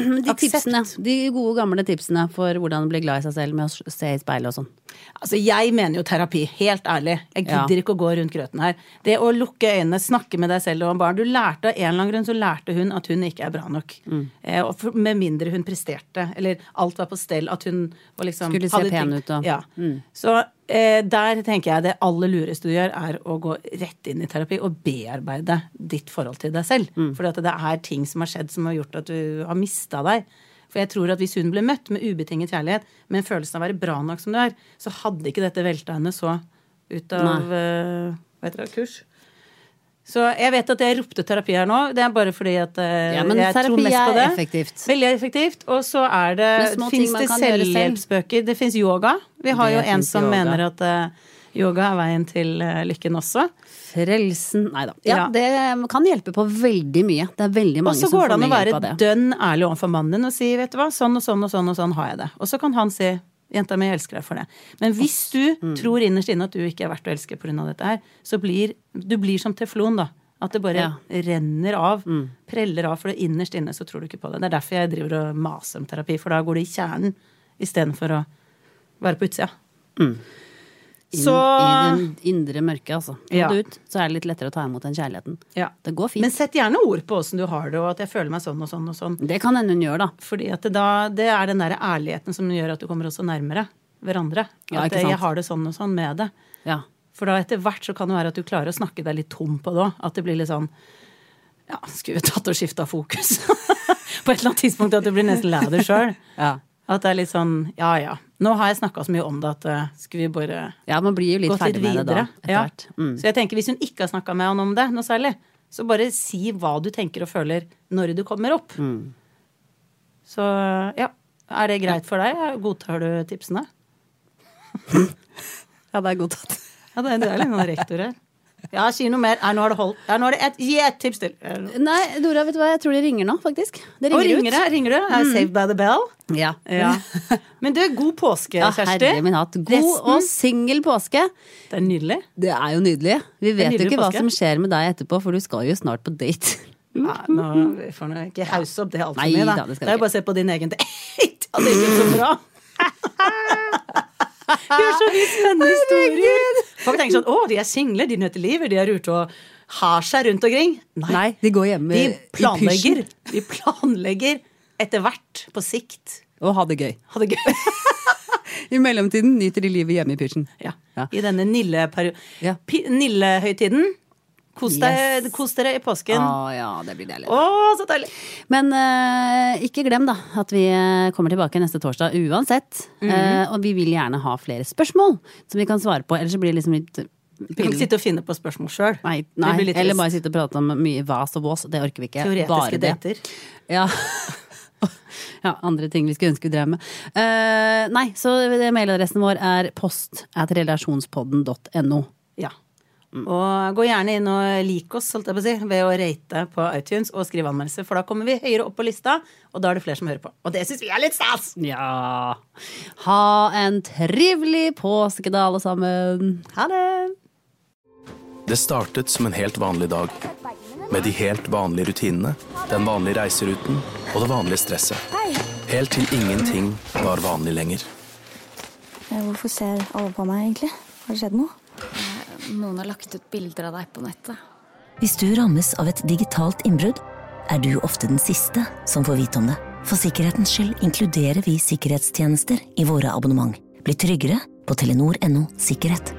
S6: de gode gamle tipsene for hvordan bli glad i seg selv med å se i speilet og sånn.
S7: Altså, jeg mener jo terapi, helt ærlig. Jeg gidder ikke å gå rundt grøten her. Det å lukke øynene, snakke med deg selv og barn. Du lærte av en eller annen grunn, så lærte hun at hun ikke er bra nok. Med mindre hun presterte, eller alt var på stell, at hun var liksom...
S6: Skulle se pen ut og...
S7: Ja. Så der tenker jeg det aller lureste du gjør er å gå rett inn i terapi og bearbeide ditt forhold til deg selv. For det er ting som har skjedd som har gjort at du har mistet deg. For jeg tror at hvis hun ble møtt med ubetinget kjærlighet, med en følelse av å være bra nok som du er, så hadde ikke dette veltet henne så ut av hva heter det, kurs. Så jeg vet at jeg ropte terapi her nå, det er bare fordi at jeg tror mest på det.
S6: Terapi er effektivt.
S7: Veldig effektivt, og så finnes det selvhjelpsbøker, det finnes yoga. Vi har jo en som mener at yoga er veien til lykken også.
S6: Frelsen, neida. Ja, det kan hjelpe på veldig mye. Det er veldig mange som får med hjelp av det. Og så går det an å være dønn ærlig overfor mannen din og si, vet du hva, sånn og sånn og sånn og sånn har jeg det. Og så kan han si, jenta mi, jeg elsker deg for det. Men hvis du tror innerst inne at du ikke er verdt å elske på grunn av dette her, så blir du som teflon da. At det bare renner av, preller av, for det innerst inne så tror du ikke på det. Det er derfor jeg driver og maser om terapi, for da går det i kjernen i stedet for å være på utsida. I den indre mørke, altså. Ut, så er det litt lettere å ta imot den kjærligheten. Ja. Det går fint.
S7: Men sett gjerne ord på hvordan du har det, og at jeg føler meg sånn og sånn og sånn.
S6: Det kan hun gjøre, da.
S7: Fordi at det er den der ærligheten som gjør at du kommer også nærmere hverandre. At jeg har det sånn og sånn med det. Ja. For da etter hvert så kan det være at du klarer å snakke deg litt tom på det også. At det blir litt sånn, skulle vi tatt og skiftet fokus? På et eller annet tidspunkt at du blir nesten lei deg selv. At det er litt sånn, nå har jeg snakket så mye om det at skal vi bare
S6: man blir jo litt ferdig med det da, etter hvert.
S7: Så jeg tenker, hvis hun ikke har snakket med han om det, noe særlig, så bare si hva du tenker og føler når du kommer opp. Så er det greit for deg? Godtar du tipsene?
S6: Ja, det er godtatt.
S7: Ja, det er litt noen rektor her. Ja, si noe mer. Nå har det holdt. Nå har det gi et tips til.
S6: Nei, Dora, vet du hva? Jeg tror de ringer nå, faktisk. Det ringer ut.
S7: Ringer det? Saved by the bell?
S6: Ja.
S7: Men du, god påske,
S6: Ja,
S7: Kjersti.
S6: herre min hatt. God og singel påske.
S7: Det er nydelig.
S6: Det er jo nydelig. Vi vet jo
S7: nydelig
S6: ikke hva
S7: påske.
S6: som skjer med deg etterpå, for du skal jo snart på date.
S7: Ja, vi får nå ikke hause opp det alt for
S6: Nei,
S7: mye, da.
S6: da, det skal
S7: Det er
S6: vi
S7: jo bare å se på din egen date. Ja, det gikk så bra. Vi har så mye spennende historier. Folk tenker sånn, de er single, de nøter livet, de er ute og har seg rundt omkring.
S6: Nei, de går hjemme
S7: De planlegger etter hvert, på sikt.
S6: og ha det gøy.
S7: Ha det gøy.
S6: I mellomtiden nyter de livet hjemme i pysjen.
S7: Ja. I denne
S6: Ja.
S7: Nille-høytiden. Kos dere i påsken.
S6: Ja, det blir deilig.
S7: Så deilig.
S6: Men ikke glem da at vi kommer tilbake neste torsdag uansett. Og vi vil gjerne ha flere spørsmål som vi kan svare på, ellers så blir det liksom litt
S7: Vi kan ikke sitte og finne på spørsmål selv.
S6: Nei,
S7: Det blir litt
S6: eller
S7: trist.
S6: bare sitte og prate om mye vas og vås. Det orker vi ikke.
S7: Teoretiske
S6: Bare det.
S7: dater.
S6: Ja. Ja, andre ting vi skulle ønske vi drev med. Nei, så mailadressen vår er post@relasjonspodden.no.
S7: Ja. Og gå gjerne inn og lik oss, holdt jeg på å si, ved å rate på iTunes og skrive anmeldelser, for da kommer vi høyere opp på lista, og da er det flere som hører på. Og det synes vi er litt stas!
S6: Ja. Ha en trivelig påske da, alle sammen.
S7: Ha det!
S8: Det startet som en helt vanlig dag, med de helt vanlige rutinene, den vanlige reiseruten og det vanlige stresset. Helt til ingenting var vanlig lenger.
S9: Hvorfor ser alle på meg egentlig? Har det skjedd noe?
S10: Noen har lagt ut bilder av deg på nettet.
S11: Hvis du rammes av et digitalt innbrudd, er du ofte den siste som får vite om det. For sikkerhetens skyld inkluderer vi sikkerhetstjenester i våre abonnement. Bli tryggere på Telenor.no sikkerhet.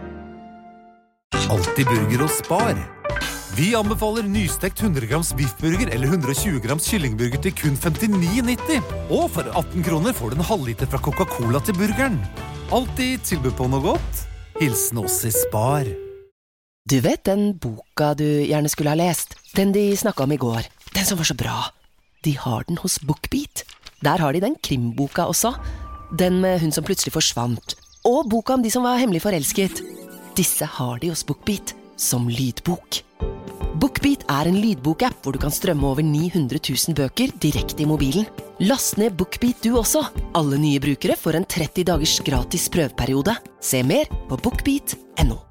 S12: Alltid burger og spar. Vi anbefaler nystekt 100 grams biffburger eller 120 grams kyllingburger til kun 59,90. Og for 18 kroner får du en halvliter fra Coca-Cola til burgeren. Alltid tilbud på noe godt. Hilsen oss i Spar.
S2: Du vet den boka du gjerne skulle ha lest? Den de snakket om i går. Den som var så bra. De har den hos BookBeat. Der har de den krimboka også. Den med hun som plutselig forsvant. Og boka om de som var hemmelig forelsket. Disse har de hos BookBeat som lydbok. BookBeat er en lydbokapp hvor du kan strømme over 900 000 bøker direkte i mobilen. Last ned BookBeat du også. Alle nye brukere får en 30 dagers gratis prøveperiode. Se mer på bookbeat.no.